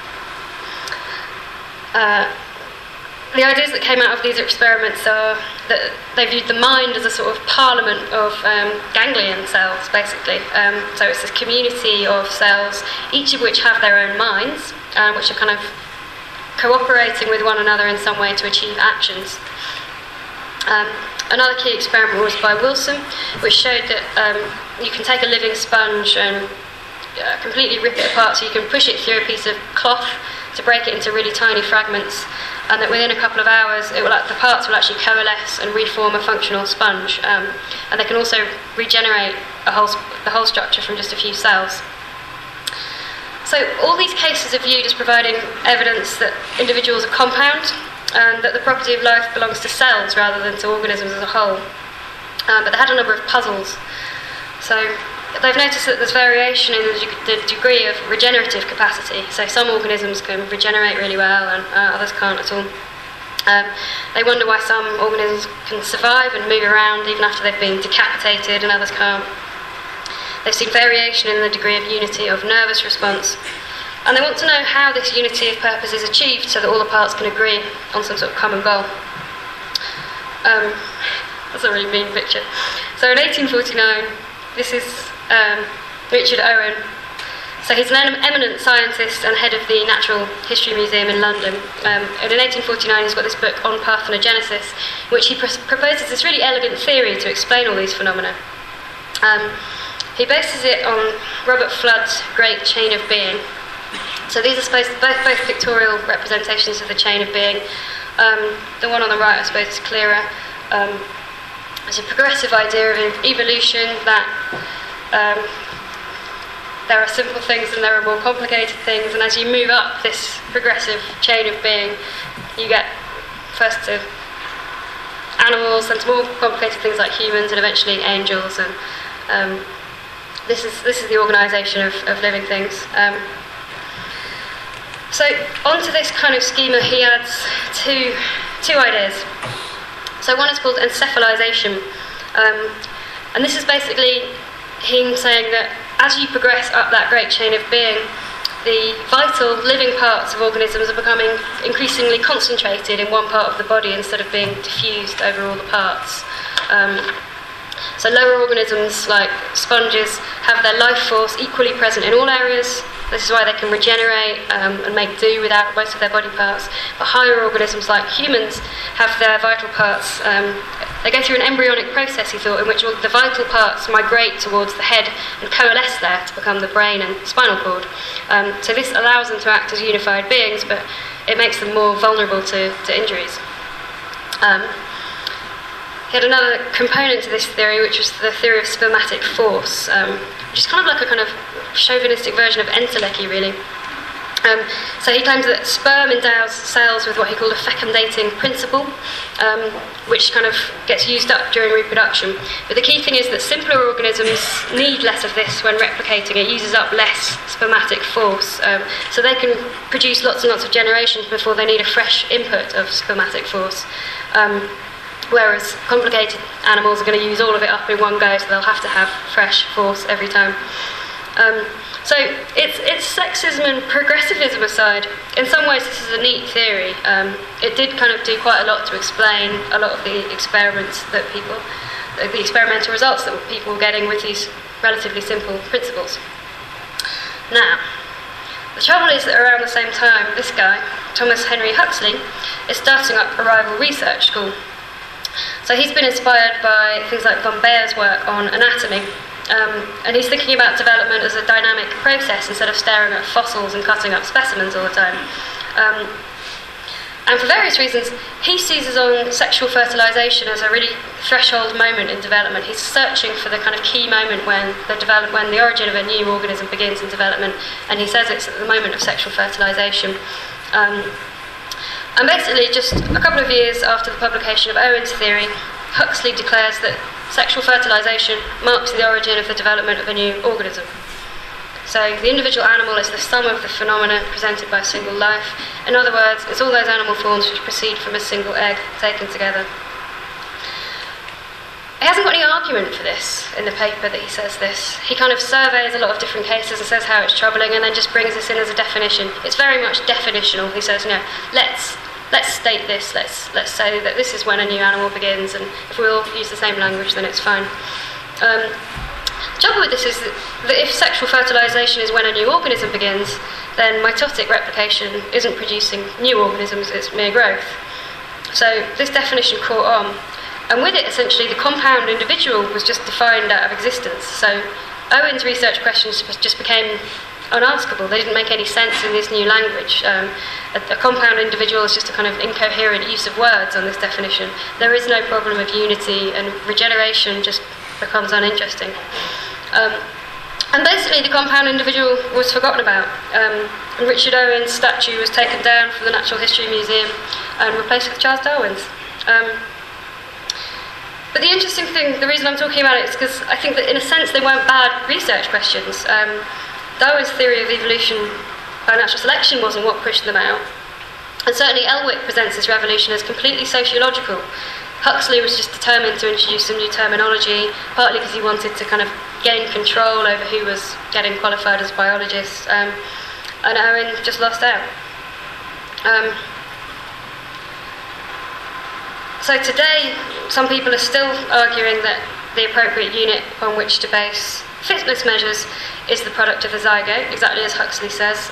The ideas that came out of these experiments are that they viewed the mind as a sort of parliament of ganglion cells, basically. So it's this community of cells, each of which have their own minds, which are kind of cooperating with one another in some way to achieve actions. Another key experiment was by Wilson, which showed that you can take a living sponge and completely rip it apart, so you can push it through a piece of cloth to break it into really tiny fragments, and that within a couple of hours the parts will actually coalesce and reform a functional sponge, and they can also regenerate the whole structure from just a few cells. So all these cases are viewed as providing evidence that individuals are compound, and that the property of life belongs to cells rather than to organisms as a whole. But they had a number of puzzles. So they've noticed that there's variation in the degree of regenerative capacity. So some organisms can regenerate really well and others can't at all. They wonder why some organisms can survive and move around even after they've been decapitated and others can't. They've seen variation in the degree of unity of nervous response. And they want to know how this unity of purpose is achieved so that all the parts can agree on some sort of common goal. That's a really mean picture. So in 1849, this is Richard Owen. So he's an eminent scientist and head of the Natural History Museum in London. And in 1849 he's got this book on parthenogenesis, in which he proposes this really elegant theory to explain all these phenomena. He bases it on Robert Flood's Great Chain of Being. So these are supposed to both pictorial representations of the chain of being. The one on the right, I suppose, is clearer. It's a progressive idea of evolution, that there are simple things and there are more complicated things, and as you move up this progressive chain of being, you get first to animals, then to more complicated things like humans, and eventually angels. And this is the organisation of living things. So onto this kind of schema he adds two ideas. So one is called encephalization, and this is basically him saying that as you progress up that great chain of being, the vital living parts of organisms are becoming increasingly concentrated in one part of the body instead of being diffused over all the parts. So lower organisms like sponges have their life force equally present in all areas. This is why they can regenerate and make do without most of their body parts. But higher organisms like humans have their vital parts. They go through an embryonic process, he thought, in which all the vital parts migrate towards the head and coalesce there to become the brain and spinal cord. So this allows them to act as unified beings, but it makes them more vulnerable to injuries. He had another component to this theory, which was the theory of spermatic force, which is kind of like a kind of chauvinistic version of entelechy, really. So he claims that sperm endows cells with what he called a fecundating principle, which kind of gets used up during reproduction. But the key thing is that simpler organisms need less of this when replicating. It uses up less spermatic force. So they can produce lots and lots of generations before they need a fresh input of spermatic force. Whereas complicated animals are going to use all of it up in one go, so they'll have to have fresh force every time. So it's sexism and progressivism aside. In some ways, this is a neat theory. It did kind of do quite a lot to explain a lot of the experiments that the experimental results that people were getting with these relatively simple principles. Now, the trouble is that around the same time, this guy, Thomas Henry Huxley, is starting up a rival research school. So he's been inspired by things like von Bayer's work on anatomy, and he's thinking about development as a dynamic process instead of staring at fossils and cutting up specimens all the time. And for various reasons, he seizes on sexual fertilisation as a really threshold moment in development. He's searching for the kind of key moment when the origin of a new organism begins in development, and he says it's at the moment of sexual fertilisation. And basically, just a couple of years after the publication of Owen's theory, Huxley declares that sexual fertilisation marks the origin of the development of a new organism. So the individual animal is the sum of the phenomena presented by a single life. In other words, it's all those animal forms which proceed from a single egg taken together. He hasn't got any argument for this in the paper that he says this. He kind of surveys a lot of different cases and says how it's troubling, and then just brings this in as a definition. It's very much definitional. He says, let's state this. Let's say that this is when a new animal begins, and if we all use the same language, then it's fine. The trouble with this is that if sexual fertilisation is when a new organism begins, then mitotic replication isn't producing new organisms, it's mere growth. So this definition caught on, and with it essentially the compound individual was just defined out of existence. So Owen's research questions just became unaskable. They didn't make any sense in this new language. A compound individual is just a kind of incoherent use of words on this definition. There is no problem of unity, and regeneration just becomes uninteresting. And basically the compound individual was forgotten about. And Richard Owen's statue was taken down from the Natural History Museum and replaced with Charles Darwin's. But the interesting thing, the reason I'm talking about it is because I think that in a sense they weren't bad research questions. Darwin's theory of evolution by natural selection wasn't what pushed them out. And certainly Elwick presents this revolution as completely sociological. Huxley was just determined to introduce some new terminology, partly because he wanted to kind of gain control over who was getting qualified as biologists, and Owen just lost out. So today, some people are still arguing that the appropriate unit on which to base fitness measures is the product of the zygote, exactly as Huxley says.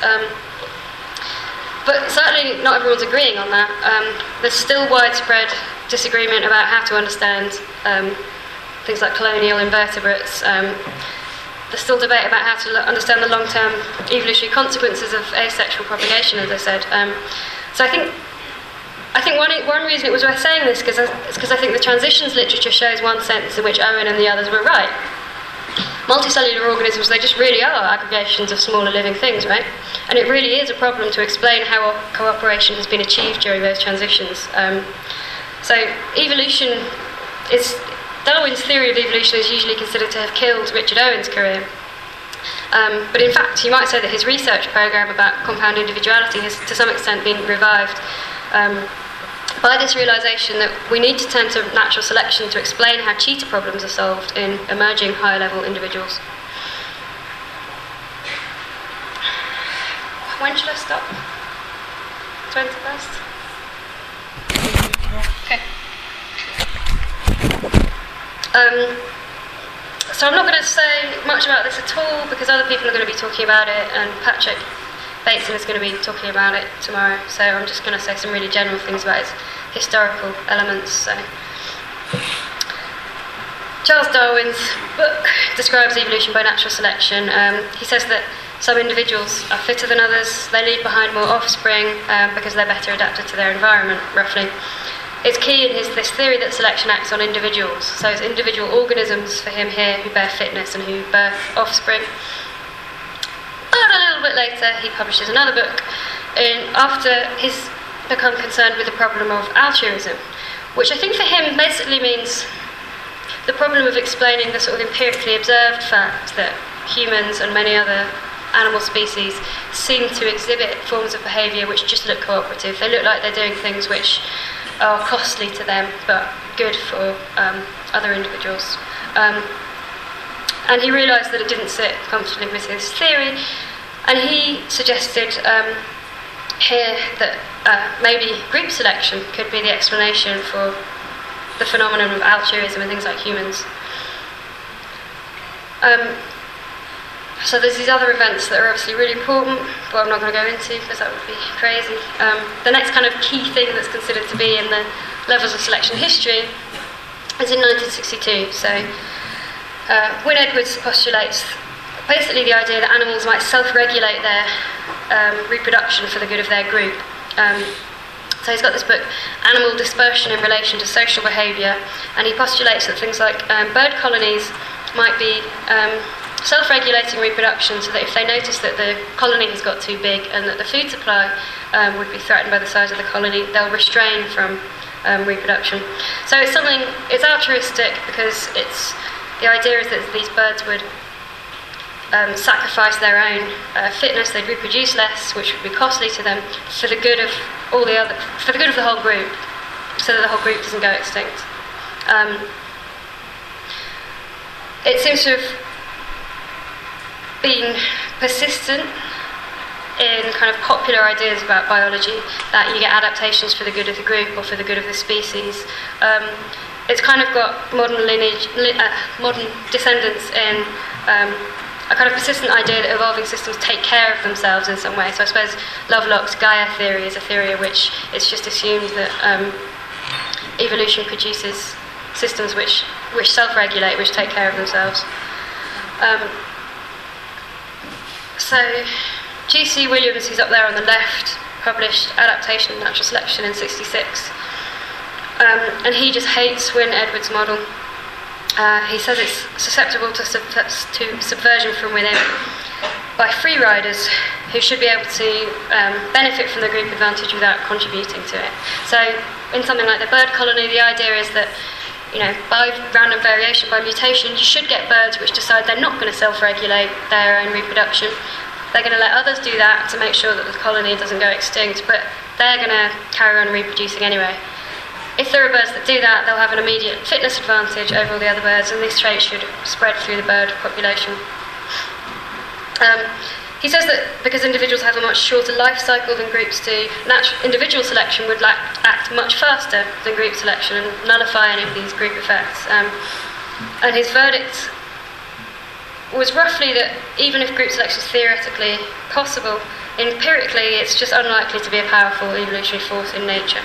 But certainly not everyone's agreeing on that. There's still widespread disagreement about how to understand things like colonial invertebrates. There's still debate about how to understand the long-term evolutionary consequences of asexual propagation, as I said. So I think one reason it was worth saying this is because I think the transitions literature shows one sense in which Owen and the others were right. Multicellular organisms, they just really are aggregations of smaller living things, right? And it really is a problem to explain how cooperation has been achieved during those transitions. So evolution is... Darwin's theory of evolution is usually considered to have killed Richard Owen's career. But in fact, you might say that his research programme about compound individuality has to some extent been revived by this realisation that we need to turn to natural selection to explain how cheetah problems are solved in emerging higher level individuals. When should I stop? 21st? Okay. So I'm not going to say much about this at all because other people are going to be talking about it, and Patrick Bateson is going to be talking about it tomorrow. So I'm just going to say some really general things about its historical elements. So Charles Darwin's book describes evolution by natural selection. He says that some individuals are fitter than others. They leave behind more offspring because they're better adapted to their environment, roughly. It's key in this theory that selection acts on individuals. So it's individual organisms for him here who bear fitness and who birth offspring. But a little bit later, he publishes another book after he's become concerned with the problem of altruism, which I think for him basically means the problem of explaining the sort of empirically observed fact that humans and many other animal species seem to exhibit forms of behaviour which just look cooperative. They look like they're doing things which are costly to them but good for other individuals. And he realised that it didn't sit comfortably with his theory, and he suggested here that maybe group selection could be the explanation for the phenomenon of altruism in things like humans. So there's these other events that are obviously really important, but I'm not going to go into because that would be crazy. The next kind of key thing that's considered to be in the levels of selection history is in 1962. So Wynne Edwards postulates basically the idea that animals might self-regulate their reproduction for the good of their group. So he's got this book, Animal Dispersion in Relation to Social Behaviour, and he postulates that things like bird colonies might be self-regulating reproduction, so that if they notice that the colony has got too big and that the food supply would be threatened by the size of the colony, they'll restrain from reproduction. So it's altruistic because the idea is that these birds would sacrifice their own fitness, they'd reproduce less, which would be costly to them, for the good of the whole group, so that the whole group doesn't go extinct. It seems to have been persistent in kind of popular ideas about biology, that you get adaptations for the good of the group or for the good of the species. It's kind of got modern descendants in a kind of persistent idea that evolving systems take care of themselves in some way. So I suppose Lovelock's Gaia theory is a theory in which it's just assumed that evolution produces systems which self-regulate, which take care of themselves. So G.C. Williams, who's up there on the left, published Adaptation and Natural Selection in '66. And he just hates Wynne-Edwards' model. He says it's susceptible to subversion from within by free riders who should be able to benefit from the group advantage without contributing to it. So in something like the bird colony, the idea is that, by random variation, by mutation, you should get birds which decide they're not going to self-regulate their own reproduction. They're going to let others do that to make sure that the colony doesn't go extinct, but they're going to carry on reproducing anyway. If there are birds that do that, they'll have an immediate fitness advantage over all the other birds, and this trait should spread through the bird population. He says that because individuals have a much shorter life cycle than groups do, individual selection would act much faster than group selection and nullify any of these group effects. And his verdict was roughly that even if group selection is theoretically possible, empirically it's just unlikely to be a powerful evolutionary force in nature.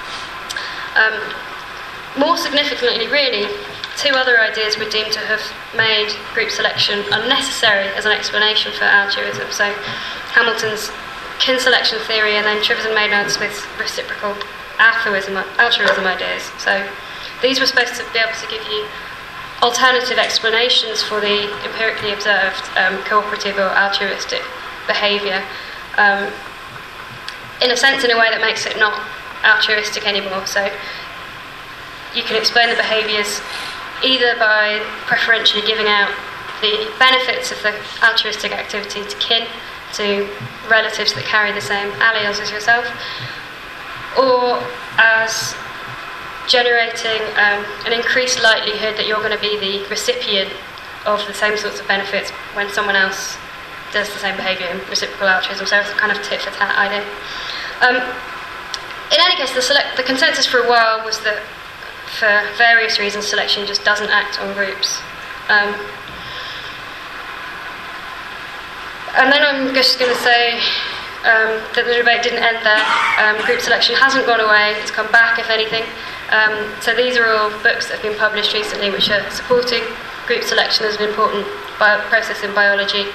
More significantly, really, two other ideas were deemed to have made group selection unnecessary as an explanation for altruism. So Hamilton's kin selection theory, and then Trivers and Maynard-Smith's reciprocal altruism ideas. So these were supposed to be able to give you alternative explanations for the empirically observed cooperative or altruistic behaviour, in a sense, in a way that makes it not altruistic anymore. So you can explain the behaviours either by preferentially giving out the benefits of the altruistic activity to kin, to relatives that carry the same alleles as yourself, or as generating an increased likelihood that you're going to be the recipient of the same sorts of benefits when someone else does the same behaviour in reciprocal altruism. So it's a kind of tit-for-tat idea. In any case, the consensus for a while was that for various reasons selection just doesn't act on groups. And then I'm just going to say that the debate didn't end there. Group selection hasn't gone away, it's come back, if anything. So these are all books that have been published recently which are supporting group selection as an important process in biology.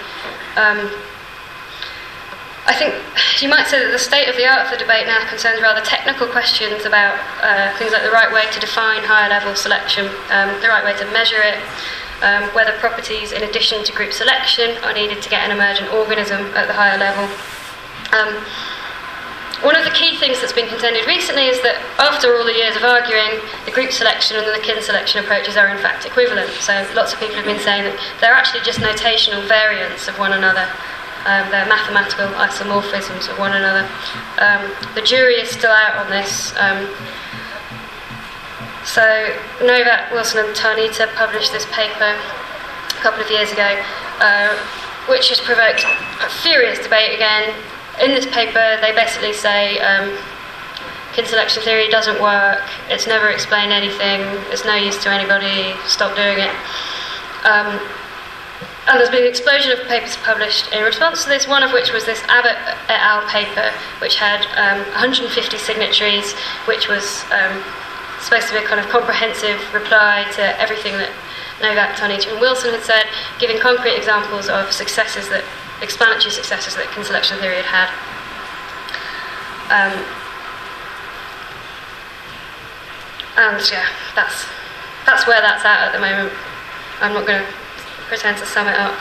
I think you might say that the state of the art of the debate now concerns rather technical questions about things like the right way to define higher level selection, the right way to measure it, whether properties in addition to group selection are needed to get an emergent organism at the higher level. One of the key things that's been contended recently is that after all the years of arguing, the group selection and the kin selection approaches are in fact equivalent. So lots of people have been saying that they're actually just notational variants of one another. They're mathematical isomorphisms of one another. The jury is still out on this. So Novak, Wilson and Tarnita published this paper a couple of years ago, which has provoked a furious debate again. In this paper, they basically say kin selection theory doesn't work, it's never explained anything, it's no use to anybody, stop doing it. And there's been an explosion of papers published in response to this, one of which was this Abbott et al. Paper, which had 150 signatories, which was supposed to be a kind of comprehensive reply to everything that Novak, Tarnita and Wilson had said, giving concrete examples of explanatory successes that kin selection theory had had. And yeah, that's where that's at the moment. I'm not going to pretend to sum it up.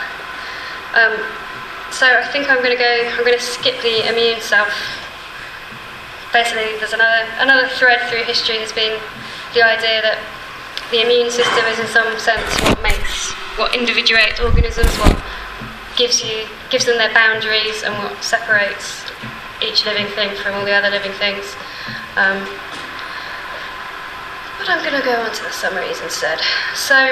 So I think I'm going to skip the immune self. Basically, there's another thread through history has been the idea that the immune system is in some sense what individuates organisms, what gives them their boundaries, and what separates each living thing from all the other living things. But I'm going to go on to the summaries instead. So,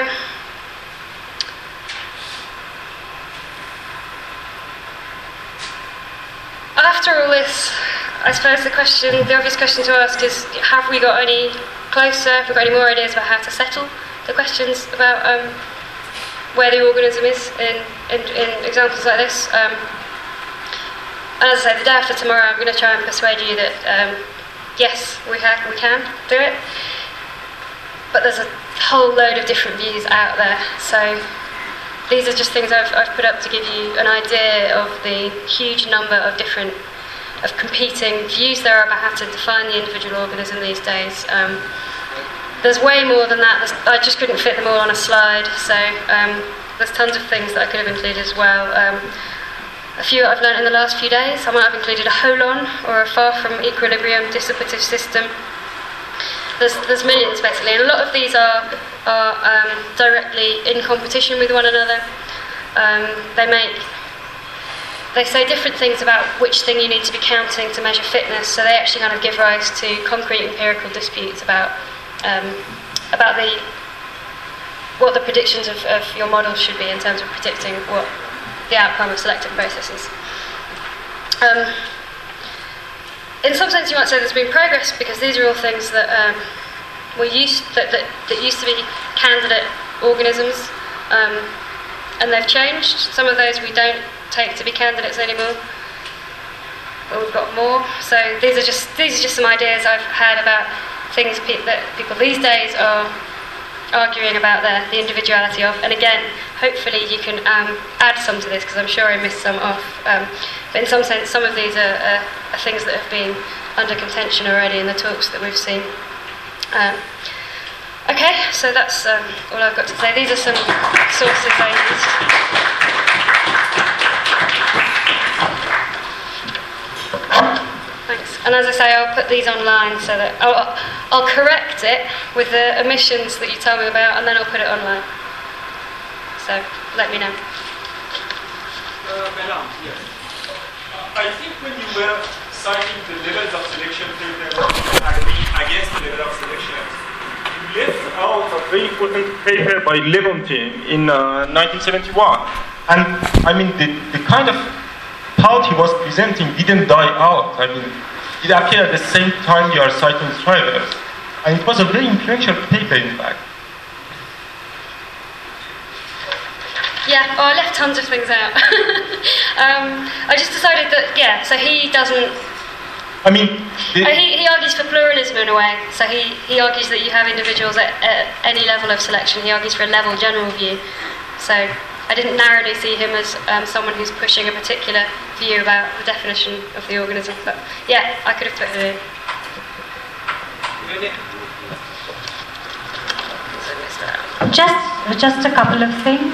after all this, I suppose the obvious question to ask is, have we got any closer, have we got any more ideas about how to settle the questions about where the organism is in examples like this? And as I say, the day after tomorrow, I'm going to try and persuade you that yes, we can do it. But there's a whole load of different views out there. So these are just things I've put up to give you an idea of the huge number of competing views there are about how to define the individual organism these days. There's way more than that. I just couldn't fit them all on a slide. So there's tons of things that I could have included as well. A few I've learned in the last few days. I might have included a holon, or a far from equilibrium dissipative system. There's millions basically, and a lot of these are directly in competition with one another. They say different things about which thing you need to be counting to measure fitness, so they actually kind of give rise to concrete empirical disputes about what the predictions of your model should be in terms of predicting what the outcome of selective processes. In some sense, you might say there's been progress because these are all things that used to be candidate organisms, and they've changed. Some of those we don't take to be candidates anymore, but we've got more. So these are just some ideas I've had about things that people these days are arguing about the individuality of. And again, hopefully you can add some to this, because I'm sure I missed some off. But in some sense, some of these are things that have been under contention already in the talks that we've seen. Okay, so that's all I've got to say. These are some sources I used. Thanks. And as I say, I'll put these online so that I'll correct it with the omissions that you tell me about, and then I'll put it online. So let me know. Madam, yes. I think when you were citing the levels of selection paper against the level of selection, you left out a very important paper by Levontin in 1971. And I mean, the kind of thought he was presenting didn't die out. I mean, it appeared at the same time you are citing Schreiber's. And it was a very influential paper, in fact. Yeah, I left tons of things out. I just decided that, so he doesn't... I mean... He argues for pluralism in a way. So he argues that you have individuals at any level of selection. He argues for a level general view. So I didn't narrowly see him as someone who's pushing a particular view about the definition of the organism. But yeah, I could have put it in. Just a couple of things.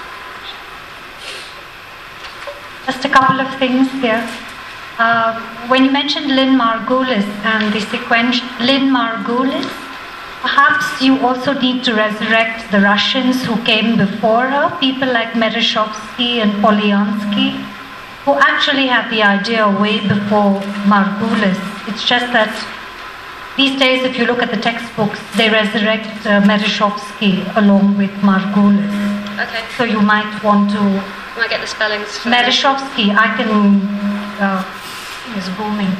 Just a couple of things here. When you mentioned Lynn Margulis and the Lynn Margulis, perhaps you also need to resurrect the Russians who came before her, people like Merezhovsky and Polyansky, who actually had the idea way before Margulis. It's just that these days, if you look at the textbooks, they resurrect Merezhovsky along with Margulis. Okay. So you might want to... I might get the spellings. Merezhovsky, I can... is booming.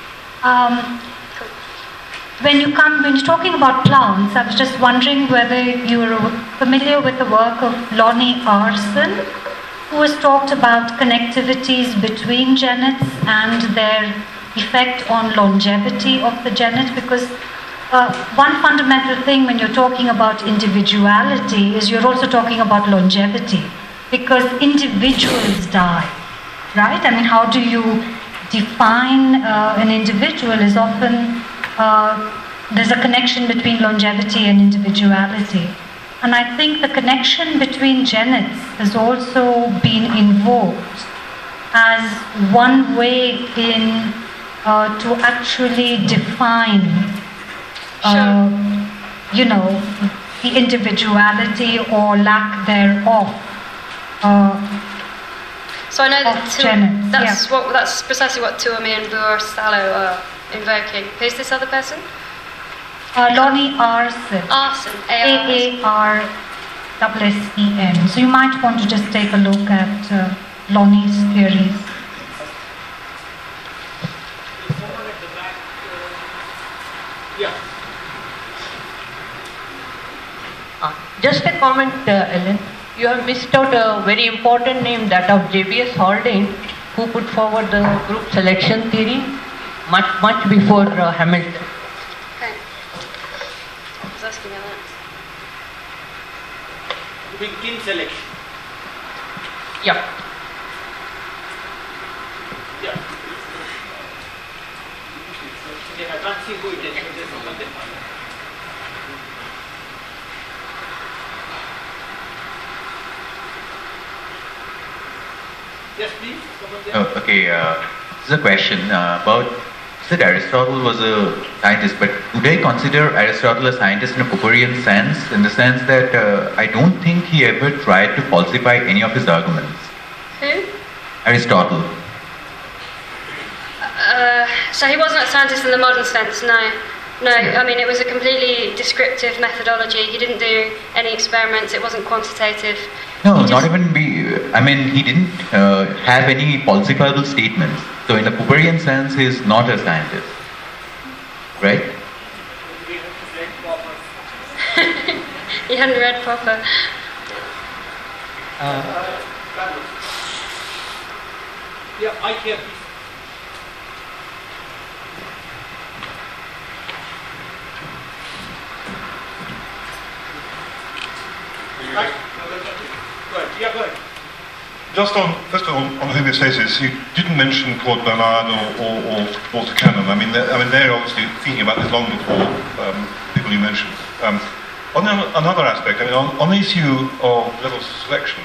When you're talking about plants, I was just wondering whether you were familiar with the work of Lonnie Arson, who has talked about connectivities between genets and their effect on longevity of the genet, because one fundamental thing when you're talking about individuality is you're also talking about longevity, because individuals die, right? I mean, how do you define an individual is often there's a connection between longevity and individuality. And I think the connection between genets has also been invoked as one way in to actually define, you know, the individuality or lack thereof. So I know that genets, that's precisely what Tuomi and Vuor Salo are invoking. Who's this other person? Lonnie Aarssen. Aarssen. Aarssen. So you might want to just take a look at Lonnie's theories. Just a comment, Ellen. You have missed out a very important name, that of J.B.S. Haldane, who put forward the group selection theory much before Hamilton. Okay. I was asking about that. Big team selection. Yeah. Yeah. I can't see who it is. Yes, please. Okay, this is a question about, said Aristotle was a scientist, but do they consider Aristotle a scientist in a Popperian sense, in the sense that I don't think he ever tried to falsify any of his arguments? Who? Aristotle. So he wasn't a scientist in the modern sense, no. No, I mean, it was a completely descriptive methodology. He didn't do any experiments, it wasn't quantitative. No, not even I mean, he didn't have any falsifiable statements. So in a Popperian sense, he is not a scientist. Right? He hadn't read Popper. Yeah, I hear, please. Right. Go ahead. Yeah, go ahead. Just on, first of all, on homeostasis, you didn't mention Claude Bernard or Walter Cannon. I mean, they're obviously thinking about this long before people you mentioned. On another aspect, I mean, on the issue of levels of selection,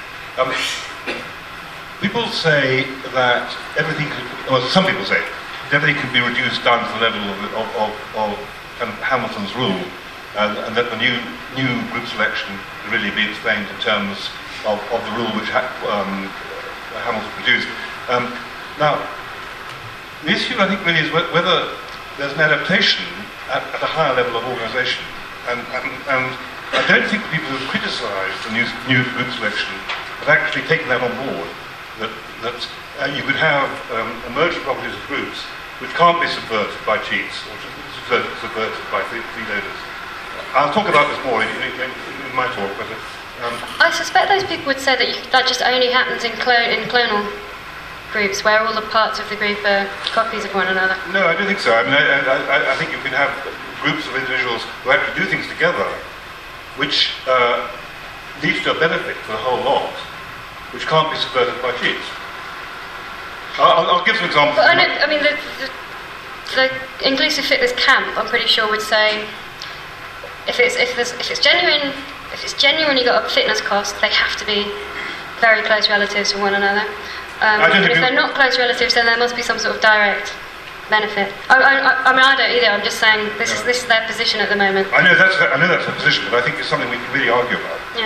people say that everything, some people say that everything can be reduced down to the level of kind of Hamilton's rule, and that the new group selection can really be explained in terms of the rule which Hamilton produced. Now, the issue I think really is whether there's an adaptation at a higher level of organisation, and I don't think the people who criticised the new group selection have actually taken that on board. That you could have emergent properties of groups which can't be subverted by cheats or subverted by freeloaders. I'll talk about this more in my talk, but. I suspect those people would say that that just only happens in clonal groups, where all the parts of the group are copies of one another. No, I don't think so. I mean, I think you can have groups of individuals who actually do things together, which leads to a benefit for the whole lot, which can't be subverted by cheats. I'll give some examples. But I mean, the inclusive fitness camp, I'm pretty sure, would say if it's genuinely got a fitness cost, they have to be very close relatives of one another. And if they're not close relatives, then there must be some sort of direct benefit. I mean, I don't either. I'm just saying this is their position at the moment. I know that's their position, but I think it's something we can really argue about. Yeah.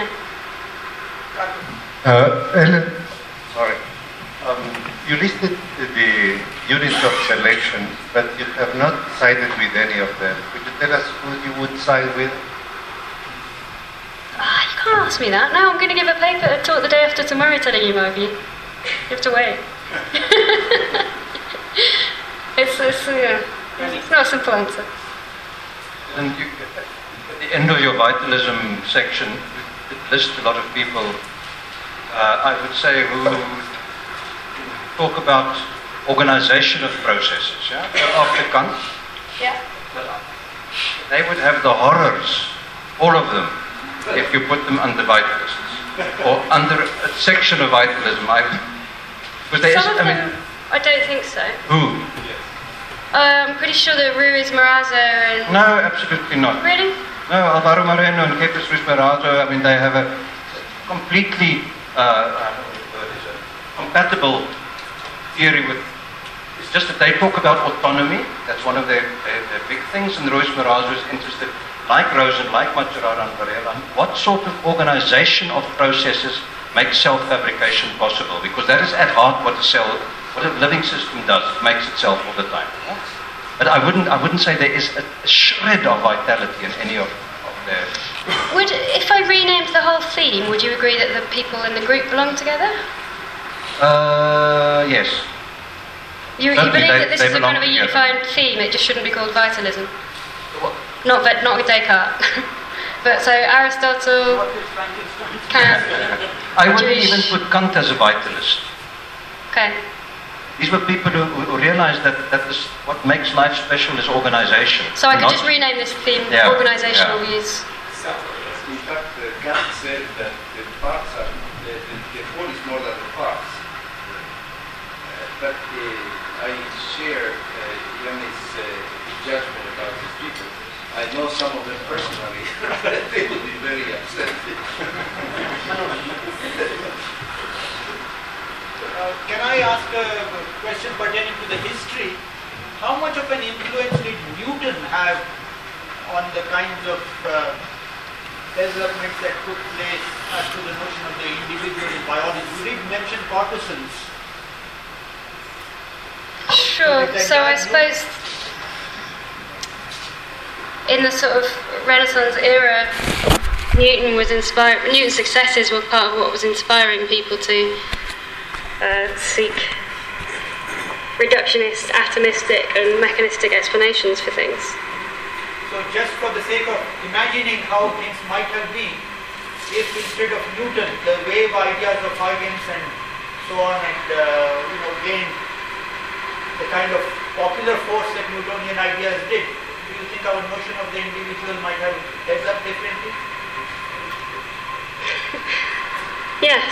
Ellen, sorry. You listed the units of selection, but you have not sided with any of them. Could you tell us who you would side with? You can't ask me that. Now I'm going to give a paper talk the day after tomorrow telling you my view. You have to wait. It's not a simple answer. And at the end of your vitalism section, it lists a lot of people, I would say, who talk about organization of processes, yeah? After Kant, yeah. They would have the horrors, all of them, if you put them under vitalists, or under a section of vitalism. I don't think so. Who? I'm pretty sure that Ruiz Marazzo and... No, absolutely not. Really? No, Alvaro Moreno and Kepes Ruiz Marazzo, I mean, they have a completely compatible theory with... It's just that they talk about autonomy. That's one of their big things. And Ruiz Marazzo is interested, like Rosen, like Maturana and Varela, what sort of organization of processes makes self-fabrication possible? Because that is at heart what a living system does. It makes itself all the time. But I wouldn't say there is a shred of vitality in any of their... If I renamed the whole theme, would you agree that the people in the group belong together? Yes. You believe that this is a kind of a unified theme, it just shouldn't be called vitalism? Not with Descartes. But so Aristotle, Kant, I wouldn't even put Kant as a vitalist. Okay. These were people who realized that what makes life special is organization. So I could just rename this theme organizational views. In fact, Kant said that the parts are, the whole is more than the parts. But I share Yannis' judgment about these people. I know some of them personally. They would be very upset. Can I ask a question pertaining to the history? How much of an influence did Newton have on the kinds of developments that took place as to the notion of the individual in biology? You did mention corpuscles. Sure. So I suppose in the sort of Renaissance era, Newton's successes were part of what was inspiring people to seek reductionist, atomistic and mechanistic explanations for things. So just for the sake of imagining how things might have been, if instead of Newton, the wave ideas of Huygens and so on and gained the kind of popular force that Newtonian ideas did, do you think our notion of the individual might have developed differently? Yes.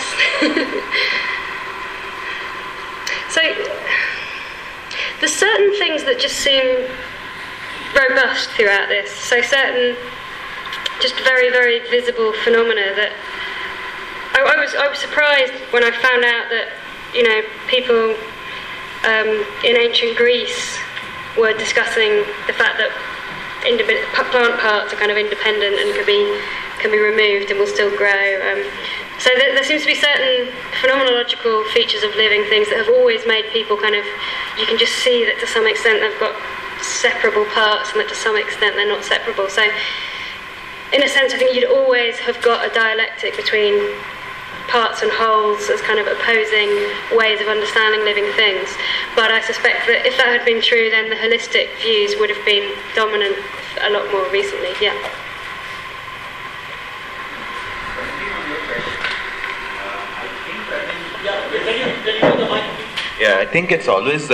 So there's certain things that just seem robust throughout this. So certain just very, very visible phenomena that I was surprised when I found out that, people in ancient Greece were discussing the fact that plant parts are kind of independent and can be removed and will still grow. So there seems to be certain phenomenological features of living things that have always made people you can just see that to some extent they've got separable parts and that to some extent they're not separable. So in a sense I think you'd always have got a dialectic between parts and wholes as kind of opposing ways of understanding living things. But I suspect that if that had been true, then the holistic views would have been dominant a lot more recently, yeah. Yeah, I think it's always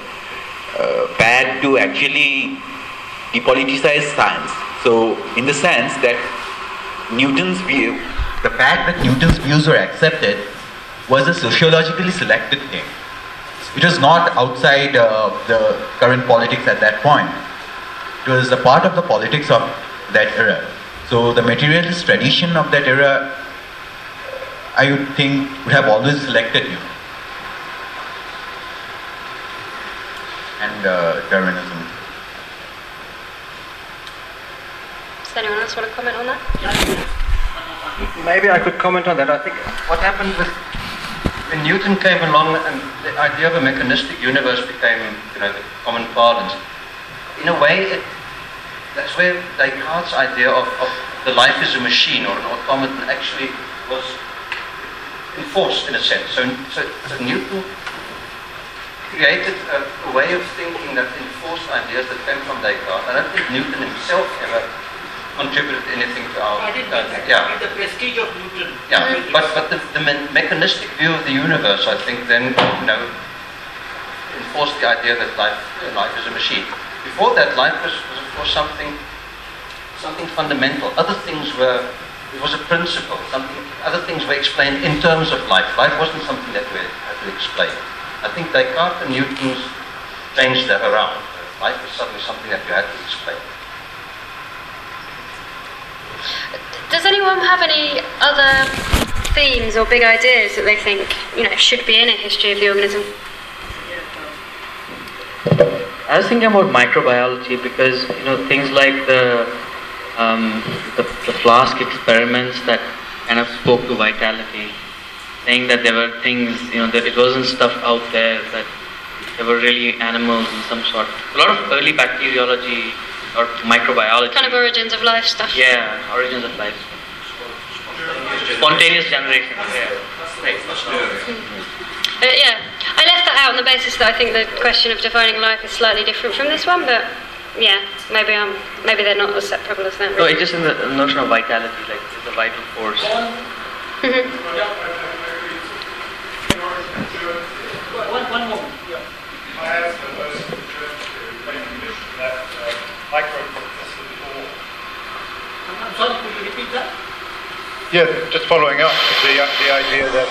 bad to actually depoliticize science. So, in the sense that Newton's view, the fact that Newton's views were accepted was a sociologically selected thing. It was not outside the current politics at that point. It was a part of the politics of that era. So the materialist tradition of that era, I would think, would have always selected you. And Darwinism. Does anyone else want to comment on that? Maybe I could comment on that. I think what happened when Newton came along and the idea of a mechanistic universe became, the common parlance, in a way, that's where Descartes' idea of the life is a machine or an automaton actually was enforced in a sense. So Newton created a way of thinking that enforced ideas that came from Descartes. I don't think Newton himself ever contributed anything to our... The prestige of Newton. Yeah, but the mechanistic view of the universe, I think, then, enforced the idea that life is a machine. Before that, life was of course, something fundamental. Other things it was a principle. Other things were explained in terms of life. Life wasn't something that we had to explain. I think Descartes and Newton changed that around. life is suddenly something that you had to explain. Does anyone have any other themes or big ideas that they think, should be in a history of the organism? I was thinking about microbiology because things like the flask experiments that kind of spoke to vitality, saying that there were things, that it wasn't stuff out there, that there were really animals in some sort. A lot of early bacteriology or microbiology. Kind of origins of life stuff. Yeah, origins of life. Spontaneous generation. Yeah, I left that out on the basis that I think the question of defining life is slightly different from this one, but yeah, maybe they're not as separable as that. No, it's just in the notion of vitality, like it's a vital force. One moment. I asked the person in recognition that microbes existed at all. I'm sorry, could you repeat that? Yeah, just following up the idea that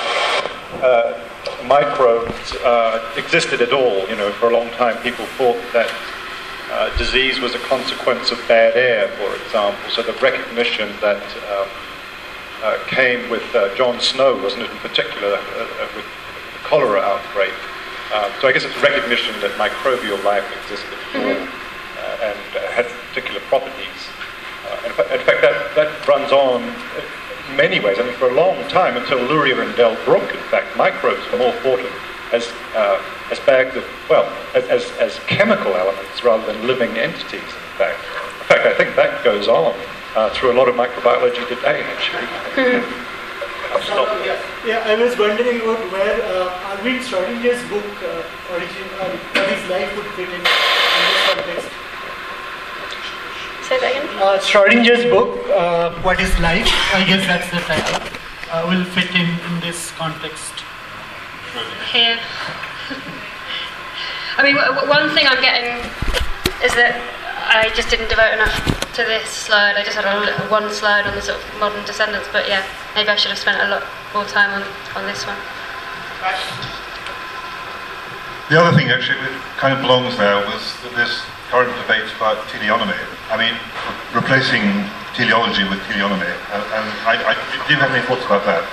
microbes existed at all. For a long time people thought that disease was a consequence of bad air, for example. So the recognition that came with John Snow, wasn't it, in particular, with the cholera outbreak. So I guess it's recognition that microbial life existed at all and had particular properties. In fact, that runs on in many ways. I mean, for a long time, until Luria and Delbruck, in fact, microbes were more thought of as bags of, as chemical elements rather than living entities, in fact. In fact, I think that goes on through a lot of microbiology today, actually. I'll stop. Yeah, I was wondering about where Alvin Schrodinger's book, What is Life, would fit in this context. Say that again? Schrodinger's book, What is Life, I guess that's the title, will fit in this context. Here. I mean, one thing I'm getting is that I just didn't devote enough to this slide. I just had one slide on the sort of modern descendants, but yeah, maybe I should have spent a lot more time on this one. The other thing actually that kind of belongs there was this current debate about teleonomy. I mean, replacing teleology with teleonomy. And do you have any thoughts about that?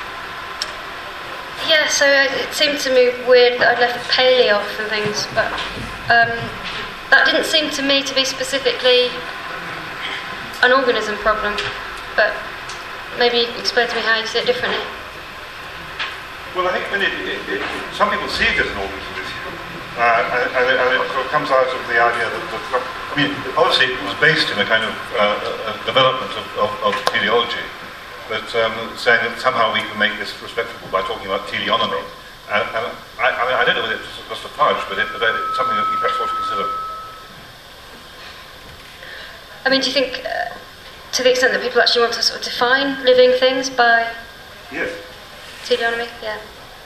Yeah, so it seemed to me weird that I'd left paleo off and things, but that didn't seem to me to be specifically an organism problem. But maybe explain to me how you see it differently. Well, I think some people see it as an organism issue. And it sort of comes out of the idea that, obviously it was based in a kind of development of teleology, but saying that somehow we can make this respectable by talking about teleonomy. And I don't know whether it's just a fudge, but it's something that we perhaps ought to consider. I mean, do you think, to the extent that people actually want to sort of define living things by teleonomy? Yeah.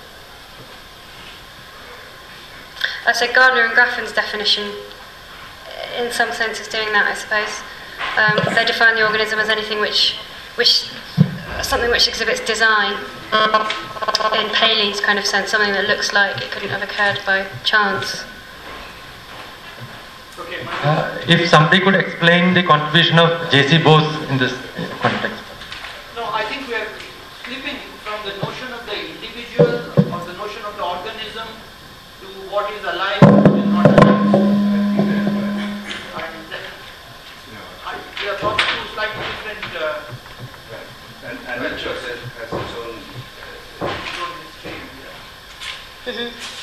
I said Gardner and Graffin's definition, in some sense, is doing that, I suppose. They define the organism as anything something which exhibits design, in Paley's kind of sense, something that looks like it couldn't have occurred by chance. If somebody could explain the contribution of J.C. Bose in this context. No, I think we are slipping from the notion of the individual or the notion of the organism to what is alive and what is not alive. We are talking to slightly different. And nature has its own history. Mm-hmm.